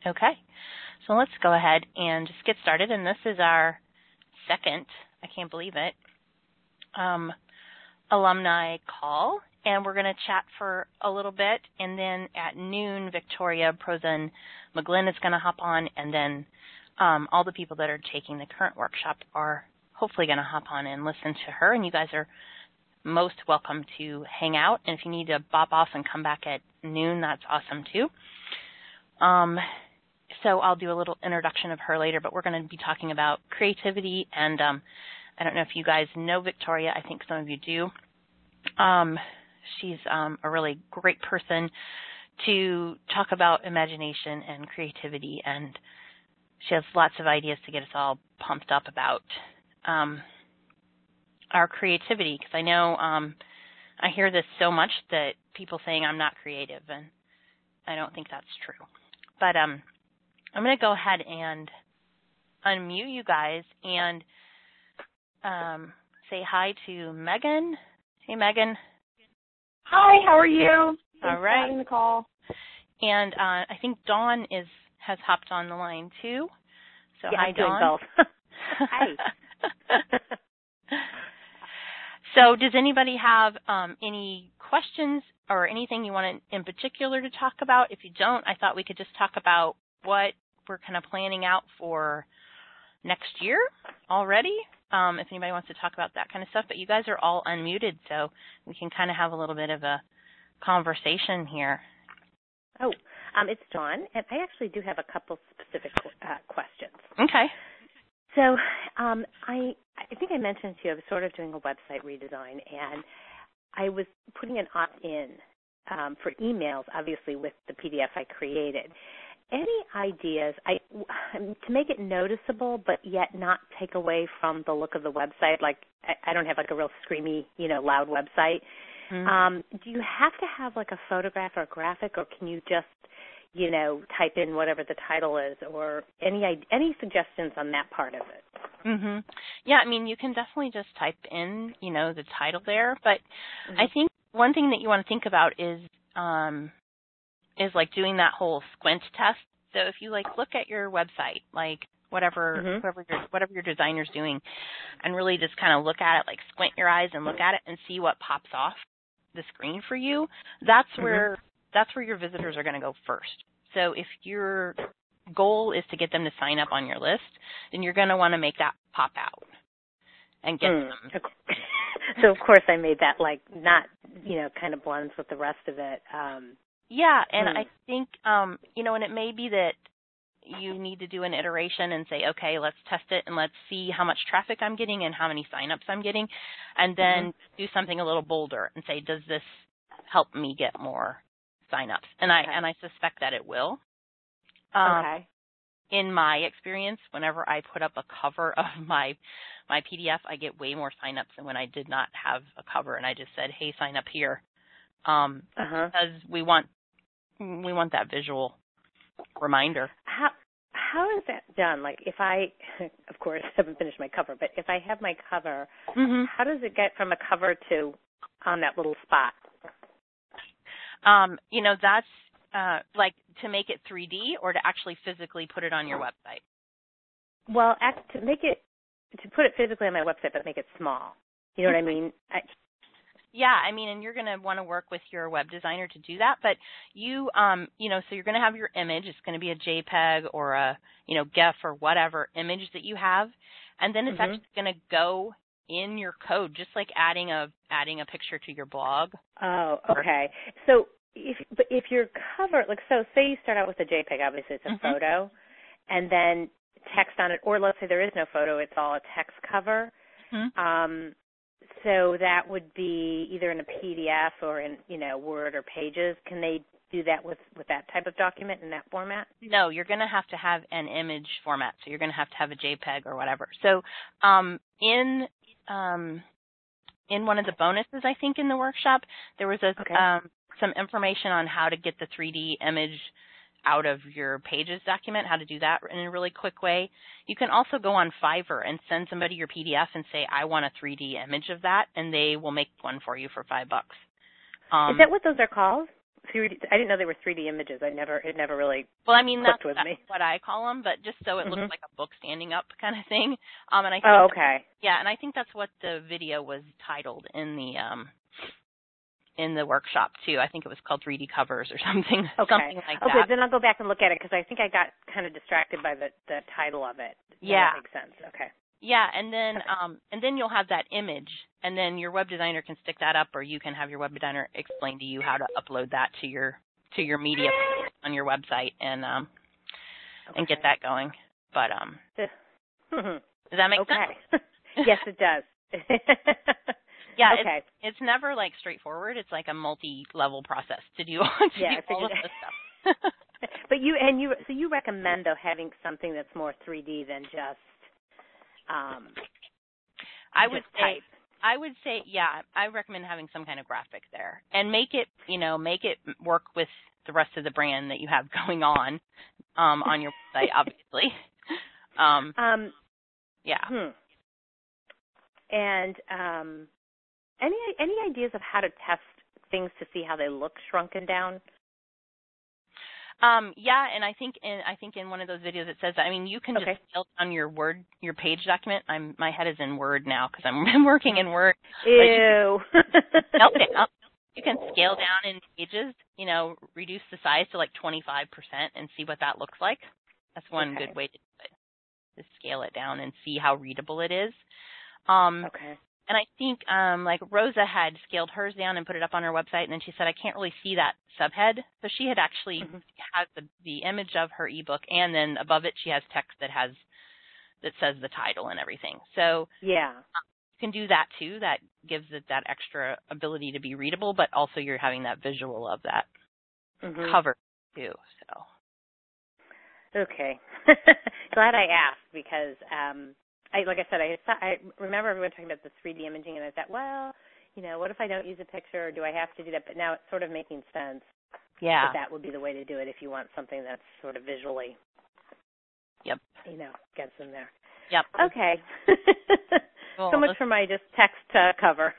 Okay, so let's go ahead and just get started. And this is our second, I can't believe it, alumni call. And we're going to chat for a little bit. And then at noon, Victoria Prozen McGlynn is going to hop on. And then all the people that are taking the current workshop are hopefully going to hop on and listen to her. And you guys are most welcome to hang out. And if you need to bop off and come back at noon, that's awesome too. So I'll do a little introduction of her later, but we're going to be talking about creativity. And I don't know if you guys know Victoria. I think some of you do. She's a really great person to talk about imagination and creativity, and she has lots of ideas to get us all pumped up about our creativity, because I know I hear this so much that people saying I'm not creative, and I don't think that's true. But I'm going to go ahead and unmute you guys and say hi to Megan. Hey, Megan. Hi, how are you? All right. Thanks for having the call. And I think Dawn has hopped on the line too. So yeah, hi, I'm doing Dawn. both. Hi. So does anybody have any questions or anything you want in particular to talk about? If you don't, I thought we could just talk about what we're kind of planning out for next year already, if anybody wants to talk about that kind of stuff. But you guys are all unmuted, so we can kind of have a little bit of a conversation here. Oh, it's Dawn, and I actually do have a couple specific questions. Okay. So I think I mentioned to you I was sort of doing a website redesign, and I was putting an opt-in for emails, obviously, with the PDF I created. Any ideas to make it noticeable but yet not take away from the look of the website? Like, I don't have like a real screamy, loud website. Mm-hmm. Do you have to have like a photograph or a graphic, or can you just, type in whatever the title is, or any suggestions on that part of it? Mhm. Yeah, I mean, you can definitely just type in, the title there, but mm-hmm. I think one thing that you want to think about is like doing that whole squint test. So if you look at your website, whatever mm-hmm. whatever your designer's doing, and really just kind of look at it, squint your eyes and look at it and see what pops off the screen for you. That's mm-hmm. where your visitors are going to go first. So if your goal is to get them to sign up on your list, then you're going to want to make that pop out and get them. So of course I made that not, kind of blends with the rest of it. Yeah, and I think, and it may be that you need to do an iteration and say, okay, let's test it and let's see how much traffic I'm getting and how many signups I'm getting, and then mm-hmm. do something a little bolder and say, does this help me get more signups? And I suspect that it will. Okay. In my experience, whenever I put up a cover of my PDF, I get way more signups than when I did not have a cover and I just said, hey, sign up here. Because we want that visual reminder. How is that done? If I, of course, haven't finished my cover, but if I have my cover, mm-hmm. how does it get from a cover to on that little spot? That's to make it 3D or to actually physically put it on your website? Well, to put it physically on my website, but make it small. You know what I mean? Yeah, and you're going to want to work with your web designer to do that. But you, so you're going to have your image. It's going to be a JPEG or a, GIF or whatever image that you have, and then it's mm-hmm. actually going to go in your code, just like adding a picture to your blog. Oh, okay. So if your cover, so say you start out with a JPEG, obviously it's a mm-hmm. photo, and then text on it, or let's say there is no photo, it's all a text cover. Mm-hmm. So that would be either in a PDF or in, Word or Pages. Can they do that with that type of document in that format? No, you're going to have an image format. So you're going to have a JPEG or whatever. So in one of the bonuses, I think, in the workshop, there was some information on how to get the 3D image out of your Pages document, how to do that in a really quick way. You can also go on Fiverr and send somebody your PDF and say, I want a 3D image of that, and they will make one for you for $5. Is that what those are called? I didn't know they were 3D images. It never really Well, I mean, clicked that's with me. what I call them, but just so it looks like a book standing up kind of thing. And I think okay. Yeah, and I think that's what the video was titled in the workshop too. I think it was called 3D covers or something, something like that. Okay, then I'll go back and look at it because I think I got kind of distracted by the title of it. Yeah, that makes sense. Okay. Yeah, and then you'll have that image, and then your web designer can stick that up, or you can have your web designer explain to you how to upload that to your media on your website and get that going. But does that make sense? Yes, it does. Yeah, okay. It's never like straightforward. It's like a multi-level process to do all of this stuff. But you recommend though having something that's more 3D than just I would say, yeah, I recommend having some kind of graphic there and make it work with the rest of the brand that you have going on your website, obviously. Yeah. And any ideas of how to test things to see how they look shrunken down? Yeah, and I think in one of those videos it says that. I mean, you can just scale down your page document. My head is in Word now because I'm working in Word. Ew. You can scale down in pages. Reduce the size to like 25% and see what that looks like. That's one good way to do it. To scale it down and see how readable it is. And I think like Rosa had scaled hers down and put it up on her website, and then she said, I can't really see that subhead. So she had actually has the image of her ebook, and then above it she has text that says the title and everything. So yeah, you can do that too. That gives it that extra ability to be readable, but also you're having that visual of that cover too. So okay, glad I asked because. Like I said, I remember everyone talking about the 3D imaging, and I thought, well, what if I don't use a picture? Or do I have to do that? But now it's sort of making sense. Yeah. That would be the way to do it if you want something that's sort of visually. Yep. Gets in there. Yep. Okay. Cool. So much for my just text cover.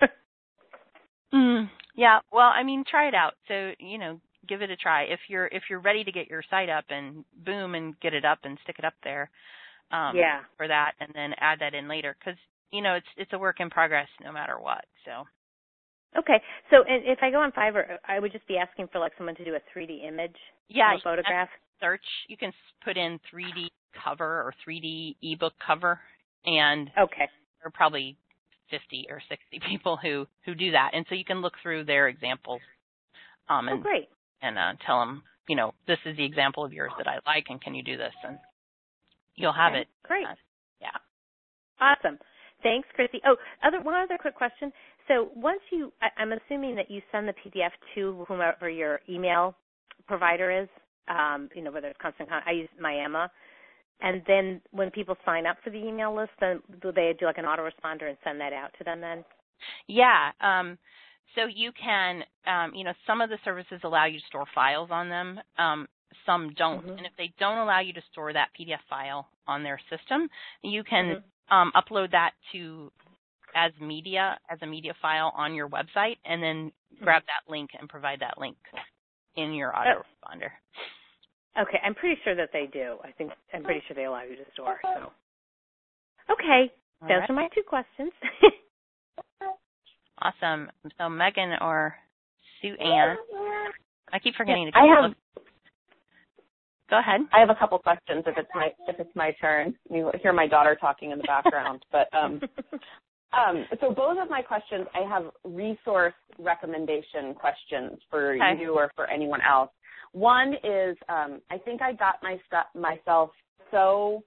Yeah. Well, I mean, try it out. So give it a try. If you're ready to get your site up and boom and get it up and stick it up there. For that, and then add that in later because it's a work in progress no matter what. So. Okay, so if I go on Fiverr, I would just be asking for like someone to do a 3D image, a photograph. Search. You can put in 3D cover or 3D ebook cover, and there are probably 50 or 60 people who do that, and so you can look through their examples. Great. And tell them, this is the example of yours that I like, and can you do this? And you'll have it. Great. Yeah. Awesome. Thanks, Chrissy. Oh, one other quick question. So once I'm assuming that you send the PDF to whomever your email provider is, whether it's Constant Contact. I use Miama. And then when people sign up for the email list, then do they do like an autoresponder and send that out to them then? Yeah. So you can, some of the services allow you to store files on them. Some don't. And if they don't allow you to store that PDF file on their system, you can upload that as a media file on your website, and then grab that link and provide that link in your autoresponder. Okay, I'm pretty sure that they do. I'm pretty sure they allow you to store. So, okay, those are my two questions. Awesome. So Megan or Sue Ann, I keep forgetting to call. Go ahead. I have a couple questions if it's my turn. You hear my daughter talking in the background, but so both of my questions, I have resource recommendation questions for you or for anyone else. One is I think I got myself so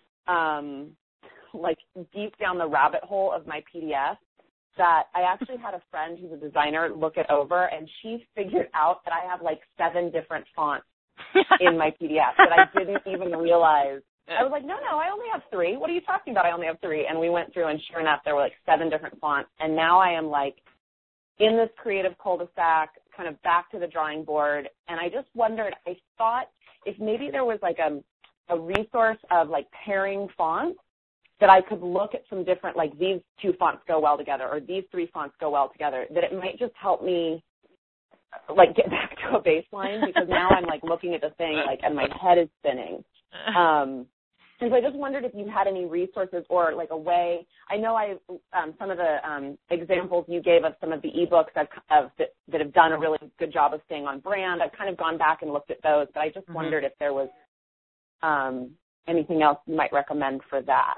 like deep down the rabbit hole of my PDF that I actually had a friend who's a designer look it over, and she figured out that I have like 7 different fonts in my PDF that I didn't even realize. I was like, no, I only have 3. What are you talking about? I only have 3. And we went through, and sure enough, there were like 7 different fonts. And now I am like in this creative cul-de-sac, kind of back to the drawing board. And I just wondered, I thought if maybe there was like a resource of like pairing fonts that I could look at some different, like these 2 fonts go well together or these 3 fonts go well together, that it might just help me like get back to a baseline, because now I'm like looking at the thing like and my head is spinning. And so I just wondered if you had any resources or like a way. I know some of the examples you gave of some of the ebooks that have done a really good job of staying on brand. I've kind of gone back and looked at those, but I just wondered if there was anything else you might recommend for that.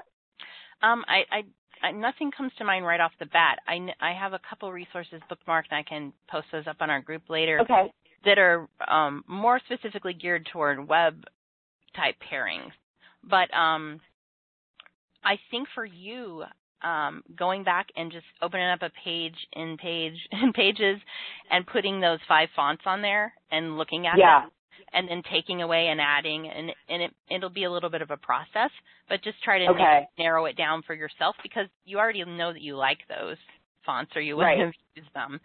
Nothing comes to mind right off the bat. I have a couple resources bookmarked, and I can post those up on our group later. Okay. That are more specifically geared toward web type pairings. But I think for you, going back and just opening up a page in Pages and putting those 5 fonts on there and looking at them, and then taking away and adding, and it'll be a little bit of a process, but just try to narrow it down for yourself, because you already know that you like those fonts or you wouldn't have used them.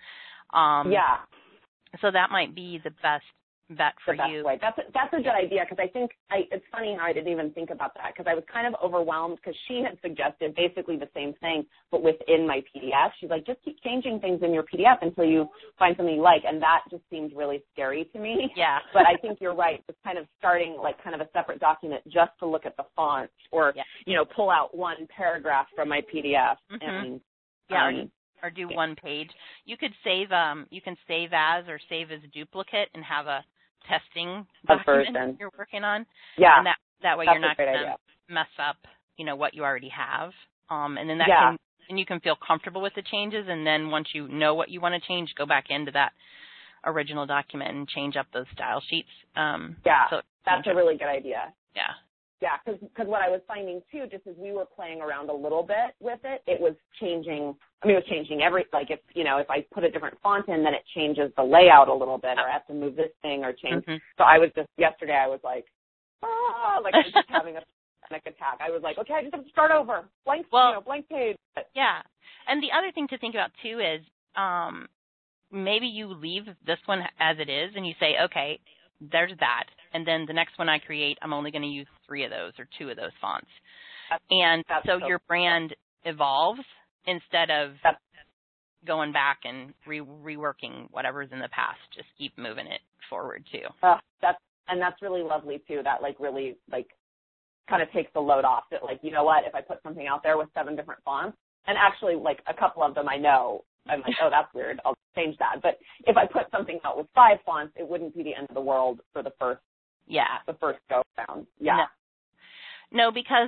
So that might be the best bet for you. Way. That's a good idea, because I think it's funny how I didn't even think about that, because I was kind of overwhelmed, because she had suggested basically the same thing, but within my PDF. She's like, just keep changing things in your PDF until you find something you like, and that just seemed really scary to me. Yeah. But I think you're right, just kind of starting like kind of a separate document just to look at the fonts, or pull out one paragraph from my PDF and or do one page. You could save you can save as a duplicate and have a testing document you're working on. Yeah. And that way you're not going to mess up, what you already have. And then you can feel comfortable with the changes, and then once you know what you want to change, go back into that original document and change up those style sheets. So that's a really good idea. Yeah. Yeah, because what I was finding, too, just as we were playing around a little bit with it, it was changing. I mean, it was changing if I put a different font in, then it changes the layout a little bit, or I have to move this thing or change. So I was yesterday I was like I was just having a panic attack. I was like, okay, I just have to start over. Blank page. Yeah. And the other thing to think about, too, is maybe you leave this one as it is and you say, okay, there's that. And then the next one I create, I'm only going to use 3 of those or 2 of those fonts. And so your brand evolves instead of going back and reworking whatever's in the past. Just keep moving it forward, too. That's really lovely, too. That, really, kind of takes the load off. That, you know what, if I put something out there with 7 different fonts, and actually, a couple of them I know, I'm like, oh, that's weird, I'll change that. But if I put something out with 5 fonts, it wouldn't be the end of the world for the first go round. Yeah. No, because,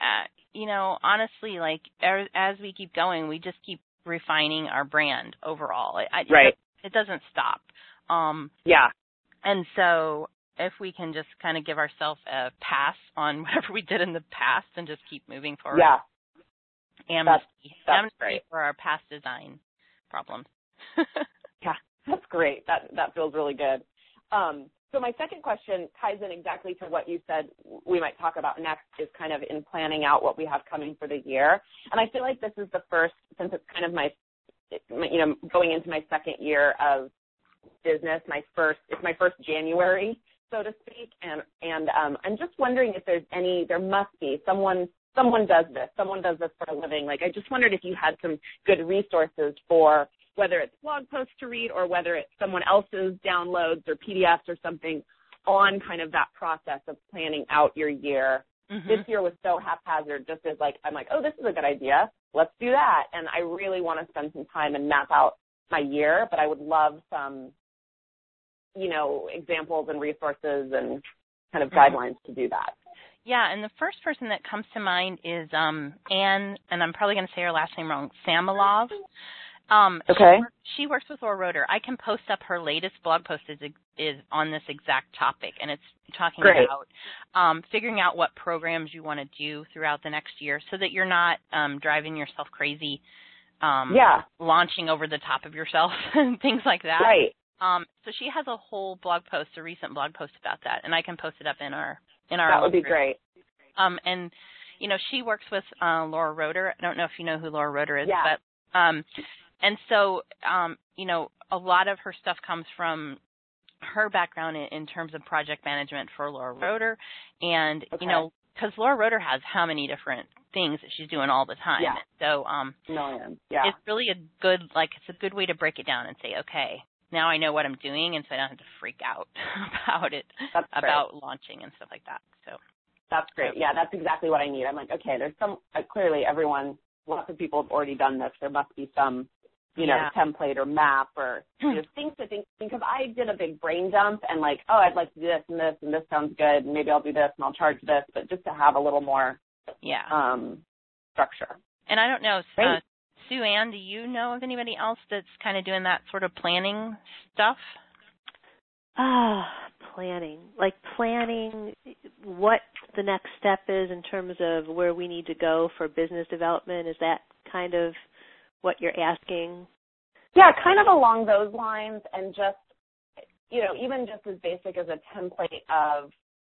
honestly, as we keep going, we just keep refining our brand overall. It doesn't stop. And so if we can just kind of give ourselves a pass on whatever we did in the past and just keep moving forward. Yeah. Amnesty great. For our past design problems. Yeah, that's great. That feels really good. So my second question ties in exactly to what you said we might talk about next, is kind of in planning out what we have coming for the year. And I feel like this is the first, since it's kind of my going into my second year of business, it's my first January, so to speak. And I'm just wondering if there must be someone does this for a living. I just wondered if you had some good resources for whether it's blog posts to read or whether it's someone else's downloads or PDFs or something on kind of that process of planning out your year. This year was so haphazard, just as I'm like, oh, this is a good idea. Let's do that. And I really want to spend some time and map out my year, but I would love some, examples and resources and kind of guidelines to do that. Yeah, and the first person that comes to mind is Anne, and I'm probably going to say her last name wrong, Samalov. Okay. She works with Laura Roeder. I can post up her latest blog post is on this exact topic, and it's talking about figuring out what programs you want to do throughout the next year so that you're not driving yourself crazy, launching over the top of yourself and things like that. Right. So she has a whole blog post, a recent blog post about that, and I can post it up in our that would be great. And she works with Laura Roeder. I don't know if you know who Laura Roeder is, but and so a lot of her stuff comes from her background in terms of project management for Laura Roeder, and because Laura Roeder has how many different things that she's doing all the time. Yeah. So millions. Yeah. It's really it's a good way to break it down and say, okay, now I know what I'm doing, and so I don't have to freak out about it, about launching and stuff like that. So that's great. Yeah, that's exactly what I need. I'm like, okay, there's clearly lots of people have already done this. There must be some, template or map or things to think, because I did a big brain dump and like, oh, I'd like to do this and this sounds good, and maybe I'll do this and I'll charge this, but just to have a little more structure. And I don't know, Sue Ann, do you know of anybody else that's kind of doing that sort of planning stuff? Planning. Like planning what the next step is in terms of where we need to go for business development. Is that kind of what you're asking? Yeah, kind of along those lines, and just, even just as basic as a template of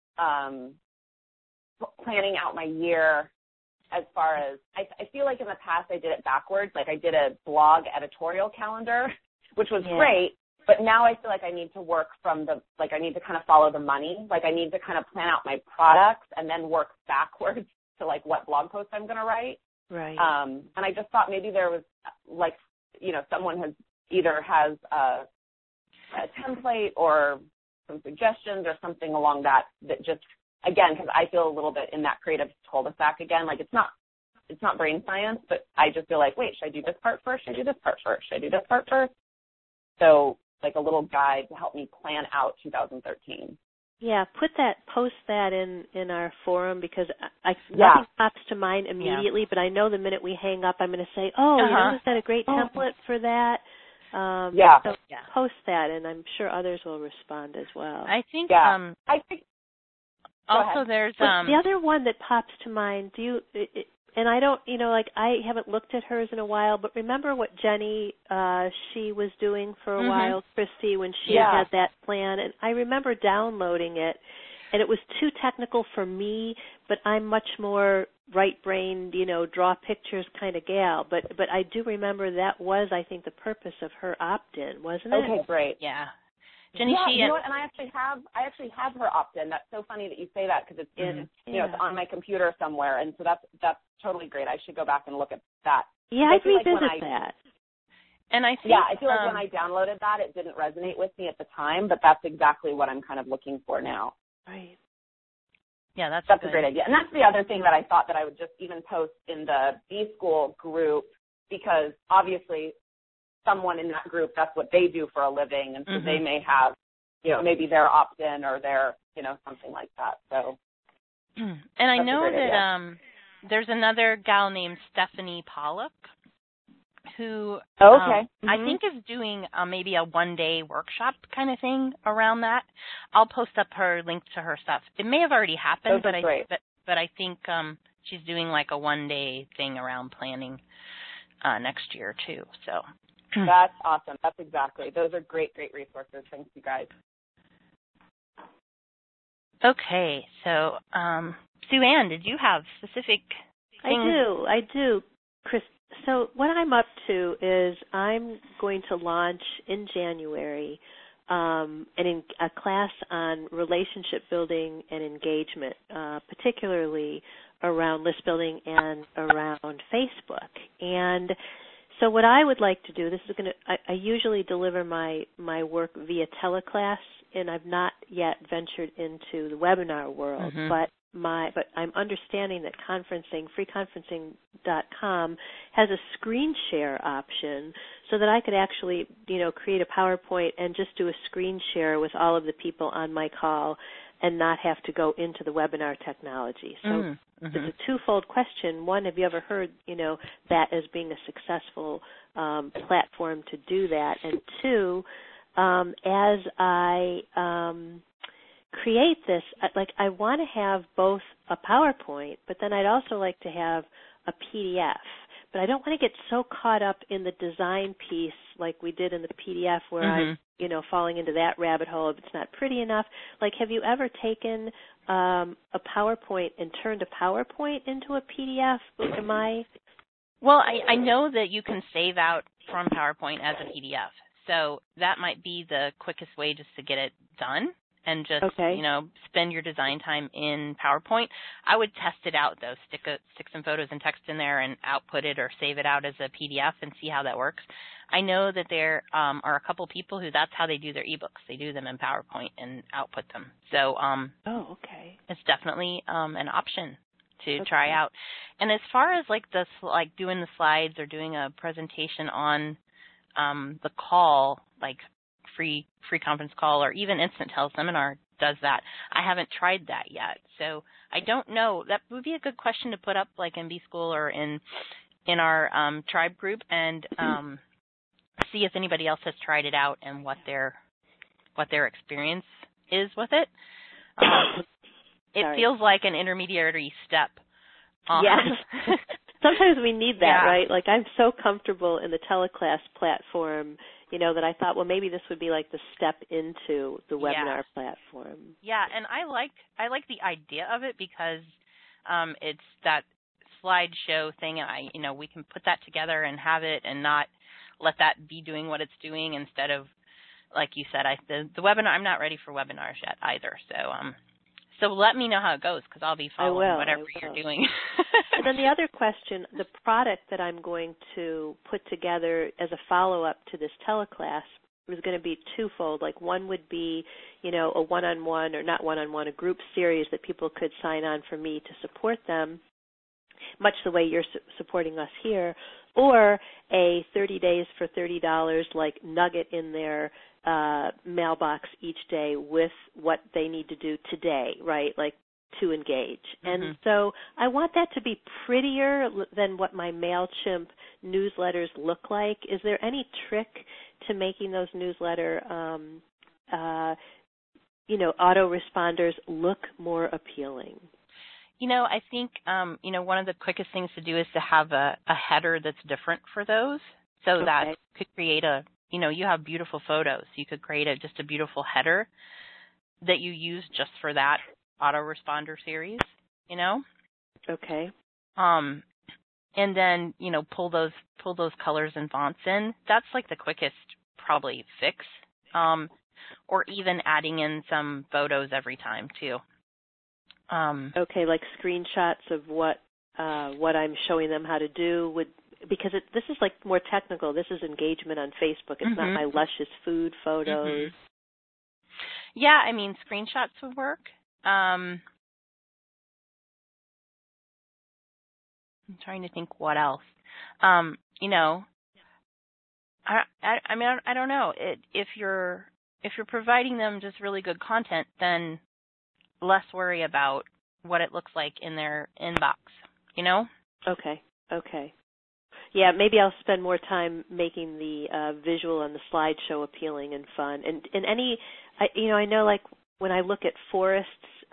planning out my year. As far as, I feel like in the past I did it backwards. Like I did a blog editorial calendar, which was great, but now I feel like I need to work I need to kind of follow the money. Like I need to kind of plan out my products and then work backwards to like what blog post I'm going to write. Right. And I just thought maybe there was like, someone has a template or some suggestions or something along that just, again, because I feel a little bit in that creative cul-de-sac again. Like it's not brain science, but I just feel like, wait, should I do this part first? Should I do this part first? Should I do this part first? So like a little guide to help me plan out 2013. Yeah, post that in our forum, because nothing pops to mind immediately, but I know the minute we hang up, I'm going to say, is that a great template for that? So post that, and I'm sure others will respond as well. I think. I think. Also, there's the other one that pops to mind. And I don't, I haven't looked at hers in a while, but remember what Jenny, she was doing for a while, Christy, when she had that plan, and I remember downloading it, and it was too technical for me, but I'm much more right-brained, draw pictures kind of gal, but I do remember that was, I think, the purpose of her opt-in, wasn't it? Okay, great. Yeah. Jenny, you know what? And I actually have her opt-in. That's so funny that you say that, because it's in, it's on my computer somewhere, and so that's totally great. I should go back and look at that. Yeah, I'd revisit that. And I think, I feel like when I downloaded that, it didn't resonate with me at the time, but that's exactly what I'm kind of looking for now. Right. Yeah, that's a great idea. And that's the other thing that I thought that I would just even post in the B-School group, because obviously someone in that group, that's what they do for a living, and so they may have, maybe their opt-in or their, something like that. So, and I know that there's another gal named Stephanie Pollock who I think is doing maybe a one-day workshop kind of thing around that. I'll post up her link to her stuff. It may have already happened, but I think she's doing like a one-day thing around planning next year too. So. That's awesome. That's exactly. Those are great resources. Thanks, you guys. Okay, so Sue Ann, did you have specific things? I do, Chris. So what I'm up to is I'm going to launch in January a class on relationship building and engagement, particularly around list building and around Facebook. And so what I would like to do, I usually deliver my work via teleclass, and I've not yet ventured into the webinar world, but I'm understanding that freeconferencing.com has a screen share option so that I could actually, create a PowerPoint and just do a screen share with all of the people on my call and not have to go into the webinar technology. So it's a twofold question. One, have you ever heard, that as being a successful platform to do that? And two, as I create this, I want to have both a PowerPoint, but then I'd also like to have a PDF. But I don't want to get so caught up in the design piece like we did in the PDF where I'm, falling into that rabbit hole if it's not pretty enough. Like, have you ever taken a PowerPoint and turned a PowerPoint into a PDF? Am I? Well, I know that you can save out from PowerPoint as a PDF. So that might be the quickest way just to get it done. and just, spend your design time in PowerPoint. I would test it out, though. Stick some photos and text in there and output it or save it out as a PDF and see how that works. I know that there are a couple people who that's how they do their ebooks. They do them in PowerPoint and output them. So it's definitely an option to try out. And as far as doing the slides or doing a presentation on the call, like free conference call or even Instant Teleseminar does that. I haven't tried that yet. So I don't know. That would be a good question to put up like in B-School or in our tribe group and see if anybody else has tried it out and what their experience is with it. It feels like an intermediary step. Yes. Sometimes we need that, right? Like I'm so comfortable in the teleclass platform, that I thought, well, maybe this would be like the step into the webinar platform. Yeah, and I like the idea of it because it's that slideshow thing, and we can put that together and have it and not let that be doing what it's doing instead of, like you said, the webinar. I'm not ready for webinars yet either, so let me know how it goes because I'll be following whatever you're doing. And then the other question, the product that I'm going to put together as a follow-up to this teleclass was going to be twofold. Like one would be, a one-on-one or not one-on-one, a group series that people could sign on for me to support them, much the way you're supporting us here, or a 30 days for $30 like nugget in their mailbox each day with what they need to do today, right? Like to engage. Mm-hmm. And so I want that to be prettier than what my MailChimp newsletters look like. Is there any trick to making those newsletter, autoresponders look more appealing? I think, one of the quickest things to do is to have a header that's different for those. So that could create you have beautiful photos. You could create just a beautiful header that you use just for that autoresponder series, Okay. And then, pull those colors and fonts in. That's like the quickest probably fix. Or even adding in some photos every time too. Okay, like screenshots of what I'm showing them how to do because this is like more technical. This is engagement on Facebook. It's not my luscious food photos. Yeah, screenshots would work. I'm trying to think what else. I don't know. If you're providing them just really good content, then less worry about what it looks like in their inbox, Okay. Yeah, maybe I'll spend more time making the visual and the slideshow appealing and fun. And I know like when I look at Forrest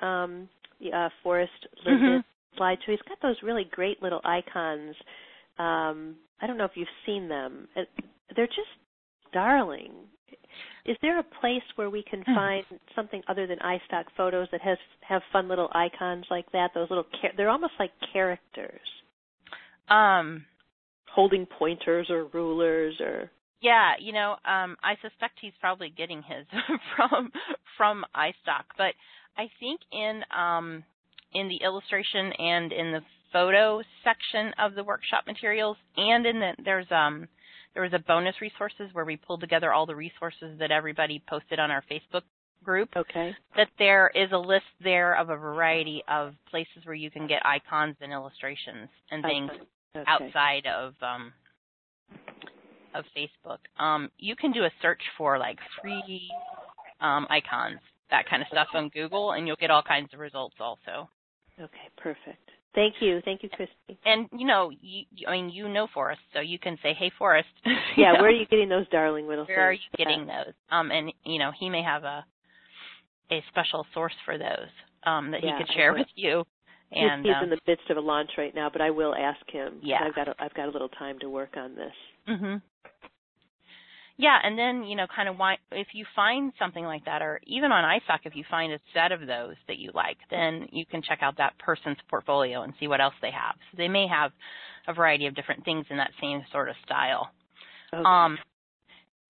LinkedIn slideshow, he's got those really great little icons. I don't know if you've seen them. They're just darling. Is there a place where we can find something other than iStock Photos that have fun little icons like that? Those little they're almost like characters. Holding pointers or rulers or. Yeah, I suspect he's probably getting his from iStock, but I think in the illustration and in the photo section of the workshop materials, and there was a bonus resources where we pulled together all the resources that everybody posted on our Facebook group. Okay. That there is a list there of a variety of places where you can get icons and illustrations and things outside of Facebook. You can do a search for like free icons, that kind of stuff on Google, and you'll get all kinds of results also. Okay, perfect. Thank you, Christy. And you know Forrest, so you can say, "Hey, Forrest." Yeah, where are you getting those darling little things? Where are you getting those? And he may have a special source for those that he could share with you. And he's in the midst of a launch right now, but I will ask him. Yeah, I've got a little time to work on this. Mhm. Yeah, and then, kind of if you find something like that, or even on iStock, if you find a set of those that you like, then you can check out that person's portfolio and see what else they have. So they may have a variety of different things in that same sort of style. Okay.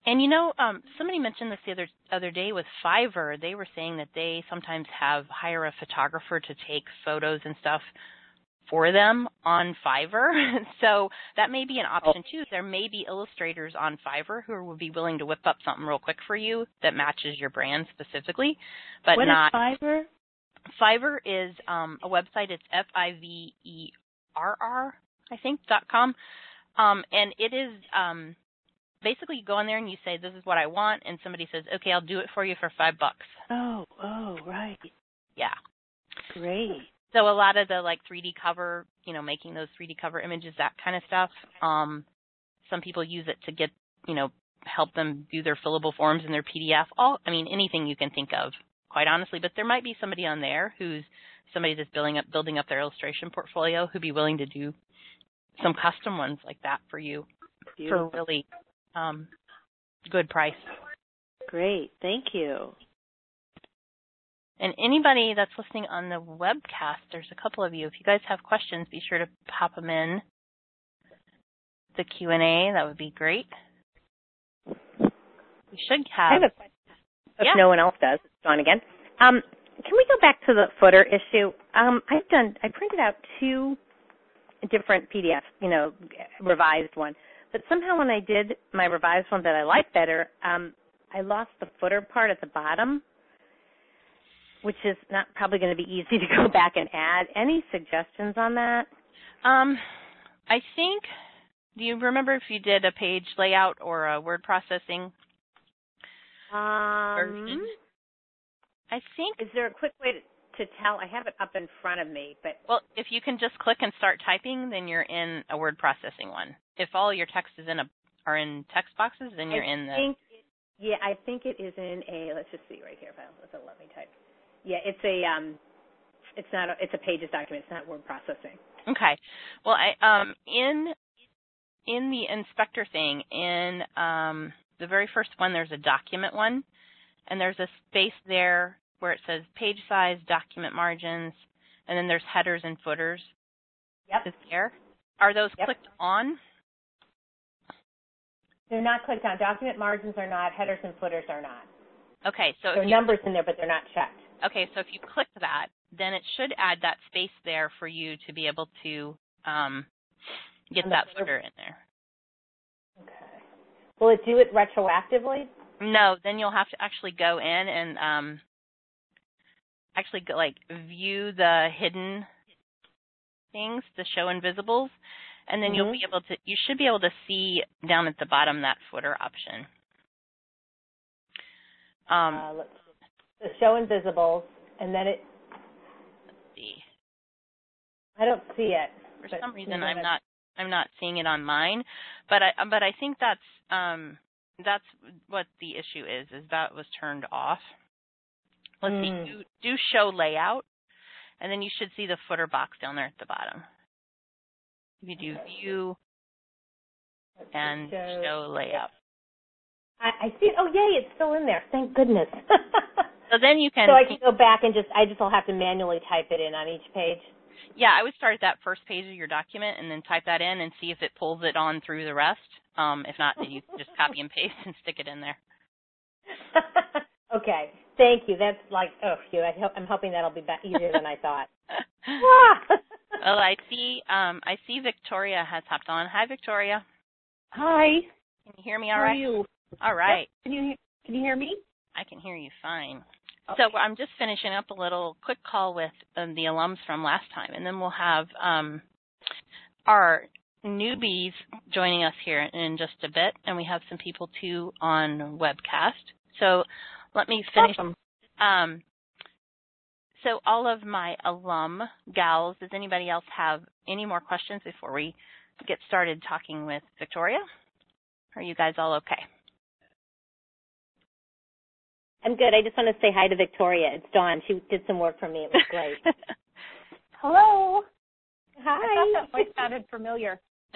And somebody mentioned this the other day with Fiverr. They were saying that they sometimes hire a photographer to take photos and stuff for them on Fiverr. So that may be an option too. There may be illustrators on Fiverr who would be willing to whip up something real quick for you that matches your brand specifically, but what not. What is Fiverr? Fiverr is a website. It's FIVERR, I think, .com. And it is basically you go in there and you say, this is what I want, and somebody says, okay, I'll do it for you for $5. Oh, right. Yeah. Great. So a lot of the 3D cover, making those 3D cover images, that kind of stuff. Some people use it to get, help them do their fillable forms in their PDF. Anything you can think of, quite honestly. But there might be somebody on there who's somebody that's building up their illustration portfolio who'd be willing to do some custom ones like that for you. Beautiful. For really good price. Great. Thank you. And anybody that's listening on the webcast, there's a couple of you. If you guys have questions, be sure to pop them in the Q&A. That would be great. We should have. I have a question. If no one else does, it's Dawn again. Can we go back to the footer issue? I printed out 2 different PDFs, revised one. But somehow when I did my revised one that I like better, I lost the footer part at the bottom, which is not probably going to be easy to go back and add. Any suggestions on that? I think, do you remember if you did a page layout or a word processing version? I think. Is there a quick way to tell? I have it up in front of me, but. Well, if you can just click and start typing, then you're in a word processing one. If all your text is are in text boxes, then you're in the. I think it is in a. Let's just see right here. If it'll let me type. Yeah, it's a Pages document. It's not word processing. Okay. Well, in the inspector thing, in the very first one, there's a document one, and there's a space there where it says page size, document margins, and then there's headers and footers. Yep. Is there? Are those clicked on? They're not clicked on. Document margins are not. Headers and footers are not. Okay, so there are numbers in there, but they're not checked. Okay, so if you click that, then it should add that space there for you to be able to get that footer in there. Okay. Will it do it retroactively? No, then you'll have to actually go in and view the hidden things, the show invisibles, and then you should be able to see down at the bottom that footer option. Let's see. The show invisibles, and then it. Let's see. I don't see it. For some reason, I'm not seeing it on mine, but I think that's what the issue is that was turned off. Let's see. Do show layout, and then you should see the footer box down there at the bottom. You do view and show layout. I see it. Oh, yay, it's still in there. Thank goodness. So then you can. So I can go back and I will have to manually type it in on each page? Yeah, I would start at that first page of your document and then type that in and see if it pulls it on through the rest. If not, then you can just copy and paste and stick it in there. Okay. Thank you. That's I'm hoping that'll be easier than I thought. Well, I see Victoria has hopped on. Hi, Victoria. Hi. Can you hear me all right? How are you? All right. Yep. Can you hear me? I can hear you fine. Okay. So I'm just finishing up a little quick call with the alums from last time, and then we'll have our newbies joining us here in just a bit, and we have some people too on webcast. So let me finish. Awesome. So all of my alum gals, does anybody else have any more questions before we get started talking with Victoria? Are you guys all okay? I'm good. I just want to say hi to Victoria. It's Dawn. She did some work for me. It was great. Hello. Hi. I thought that voice sounded familiar.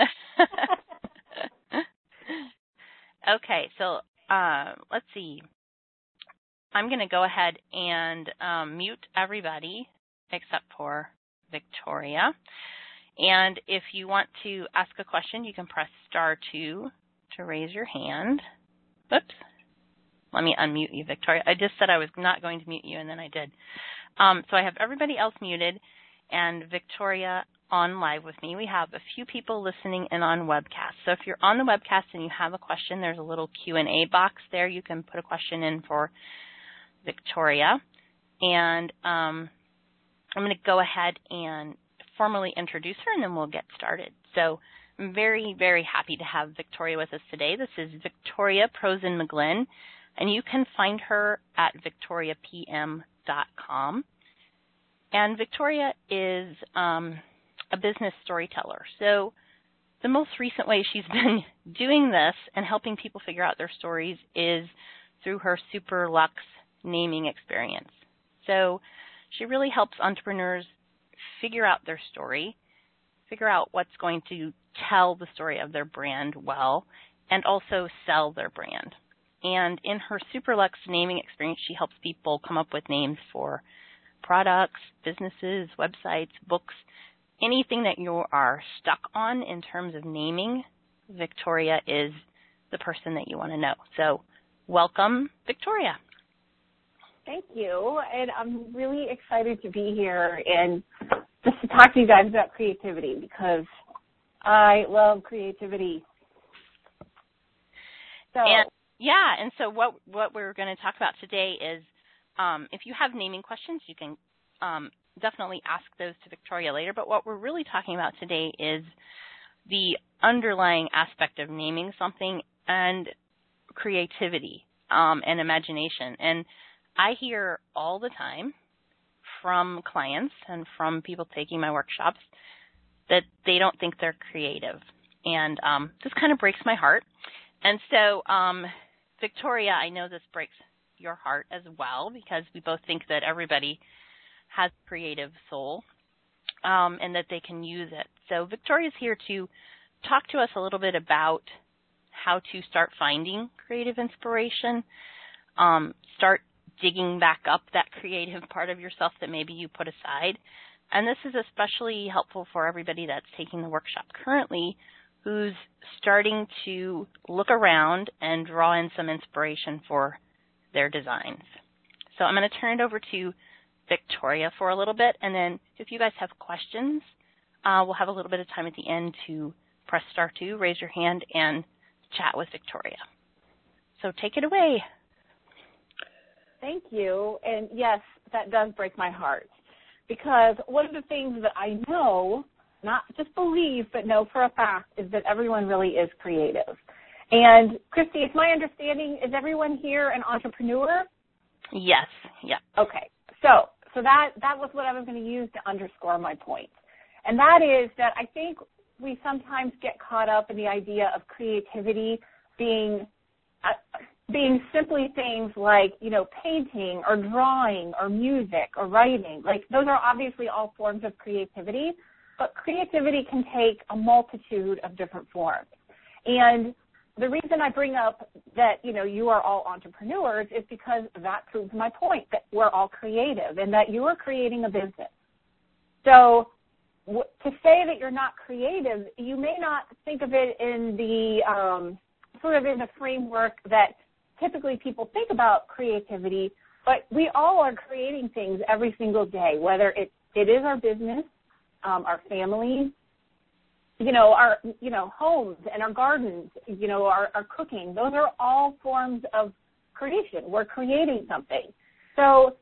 Okay, so let's see. I'm going to go ahead and mute everybody except for Victoria. And if you want to ask a question, you can press *2 to raise your hand. Oops. Let me unmute you, Victoria. I just said I was not going to mute you, and then I did. So I have everybody else muted and Victoria on live with me. We have a few people listening in on webcast. So if you're on the webcast and you have a question, there's a little Q&A box there. You can put a question in for Victoria. And I'm going to go ahead and formally introduce her, and then we'll get started. So I'm very, very happy to have Victoria with us today. This is Victoria Prosen McGlynn, and you can find her at victoriapm.com. And Victoria is a business storyteller. So the most recent way she's been doing this and helping people figure out their stories is through her Super Luxe naming experience. So she really helps entrepreneurs figure out their story, figure out what's going to tell the story of their brand well, and also sell their brand. And in her Super Luxe naming experience, she helps people come up with names for products, businesses, websites, books, anything that you are stuck on in terms of naming. Victoria is the person that you want to know. So welcome, Victoria. Thank you. And I'm really excited to be here and just to talk to you guys about creativity because I love creativity. And so what we're going to talk about today is if you have naming questions, you can definitely ask those to Victoria later. But what we're really talking about today is the underlying aspect of naming something and creativity and imagination. And I hear all the time from clients and from people taking my workshops that they don't think they're creative. And this kind of breaks my heart. And so, Victoria, I know this breaks your heart as well because we both think that everybody has creative soul and that they can use it. So Victoria's here to talk to us a little bit about how to start finding creative inspiration, start digging back up that creative part of yourself that maybe you put aside. And this is especially helpful for everybody that's taking the workshop currently who's starting to look around and draw in some inspiration for their designs. So I'm going to turn it over to Victoria for a little bit, and then if you guys have questions, we'll have a little bit of time at the end to press star 2, raise your hand, and chat with Victoria. So take it away. Thank you. And yes, that does break my heart because one of the things that I know, not just believe, but know for a fact, is that everyone really is creative. And Christy, it's my understanding, is everyone here an entrepreneur? Yes. Yeah. Okay. So that was what I was going to use to underscore my point. And that is that I think we sometimes get caught up in the idea of creativity being simply things like, painting or drawing or music or writing. Like those are obviously all forms of creativity, but creativity can take a multitude of different forms. And the reason I bring up that, you are all entrepreneurs is because that proves my point, that we're all creative and that you are creating a business. So to say that you're not creative, you may not think of it in the in the framework that typically people think about creativity, but we all are creating things every single day, whether it is our business, our family, our, homes and our gardens, our cooking. Those are all forms of creation. We're creating something. So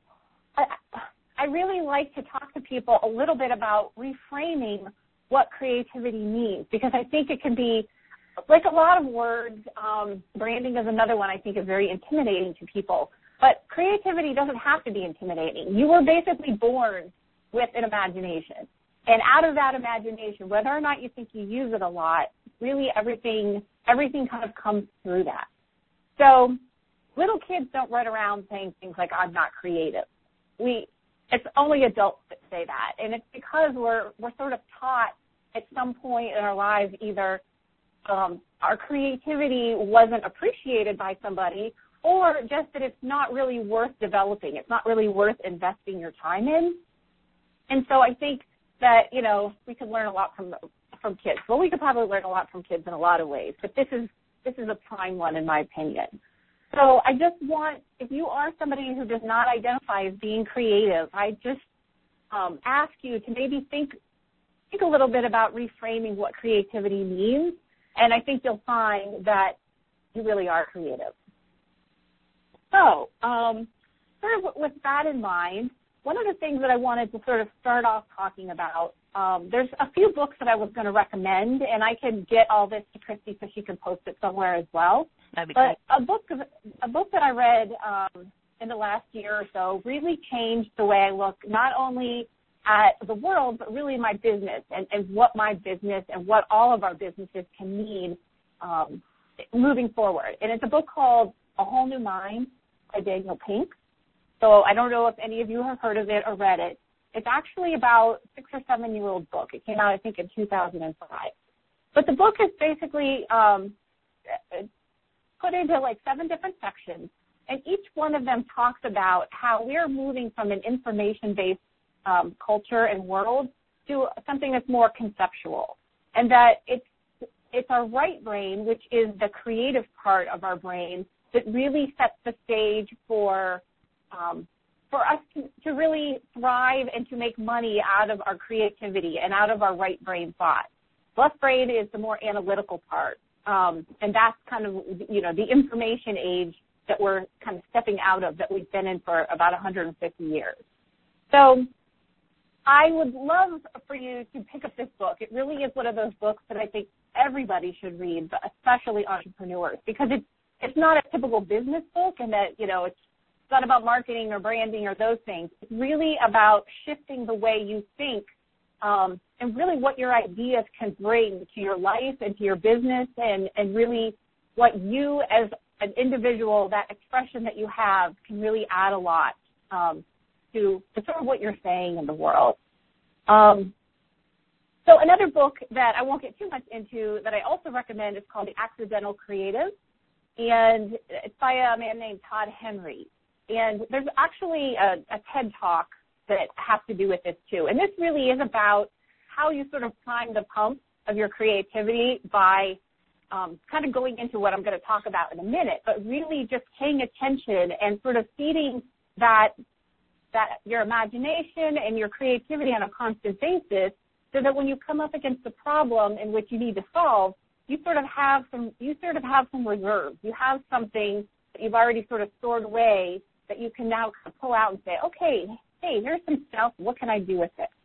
I really like to talk to people a little bit about reframing what creativity means because I think it can be, like a lot of words, branding is another one I think is very intimidating to people. But creativity doesn't have to be intimidating. You were basically born with an imagination. And out of that imagination, whether or not you think you use it a lot, really everything kind of comes through that. So little kids don't run around saying things like, I'm not creative. It's only adults that say that. And it's because we're sort of taught at some point in our lives either our creativity wasn't appreciated by somebody or just that it's not really worth developing. It's not really worth investing your time in. And so I think that, we could learn a lot from kids. Well, we could probably learn a lot from kids in a lot of ways, but this is a prime one in my opinion. So I just want, if you are somebody who does not identify as being creative, I just ask you to maybe think a little bit about reframing what creativity means, and I think you'll find that you really are creative. So, sort of with that in mind, one of the things that I wanted to sort of start off talking about, there's a few books that I was going to recommend, and I can get all this to Christy so she can post it somewhere as well. That'd be but great. a book that I read in the last year or so really changed the way I look not only at the world, but really my business and what my business and what all of our businesses can mean moving forward. And it's a book called A Whole New Mind by Daniel Pink. So I don't know if any of you have heard of it or read it. It's actually about a 6 or 7 year old book. It came out, I think, in 2005. But the book is basically put into like 7 different sections, and each one of them talks about how we're moving from an information-based culture and world to something that's more conceptual, and that it's our right brain, which is the creative part of our brain, that really sets the stage for us to really thrive and to make money out of our creativity and out of our right brain thought. Left brain is the more analytical part, and that's kind of, the information age that we're kind of stepping out of, that we've been in for about 150 years. So I would love for you to pick up this book. It really is one of those books that I think everybody should read, but especially entrepreneurs, because it's not a typical business book, and that, it's not about marketing or branding or those things. It's really about shifting the way you think, and really what your ideas can bring to your life and to your business, and really what you as an individual, that expression that you have, can really add a lot to sort of what you're saying in the world. So another book that I won't get too much into that I also recommend is called The Accidental Creative, and it's by a man named Todd Henry. And there's actually a TED Talk that has to do with this too. And this really is about how you sort of prime the pump of your creativity by kind of going into what I'm going to talk about in a minute, but really just paying attention and sort of feeding that your imagination and your creativity on a constant basis, so that when you come up against a problem in which you need to solve, you sort of have some reserves. You have something that you've already sort of stored away that you can now pull out and say, okay, hey, here's some stuff. What can I do with it?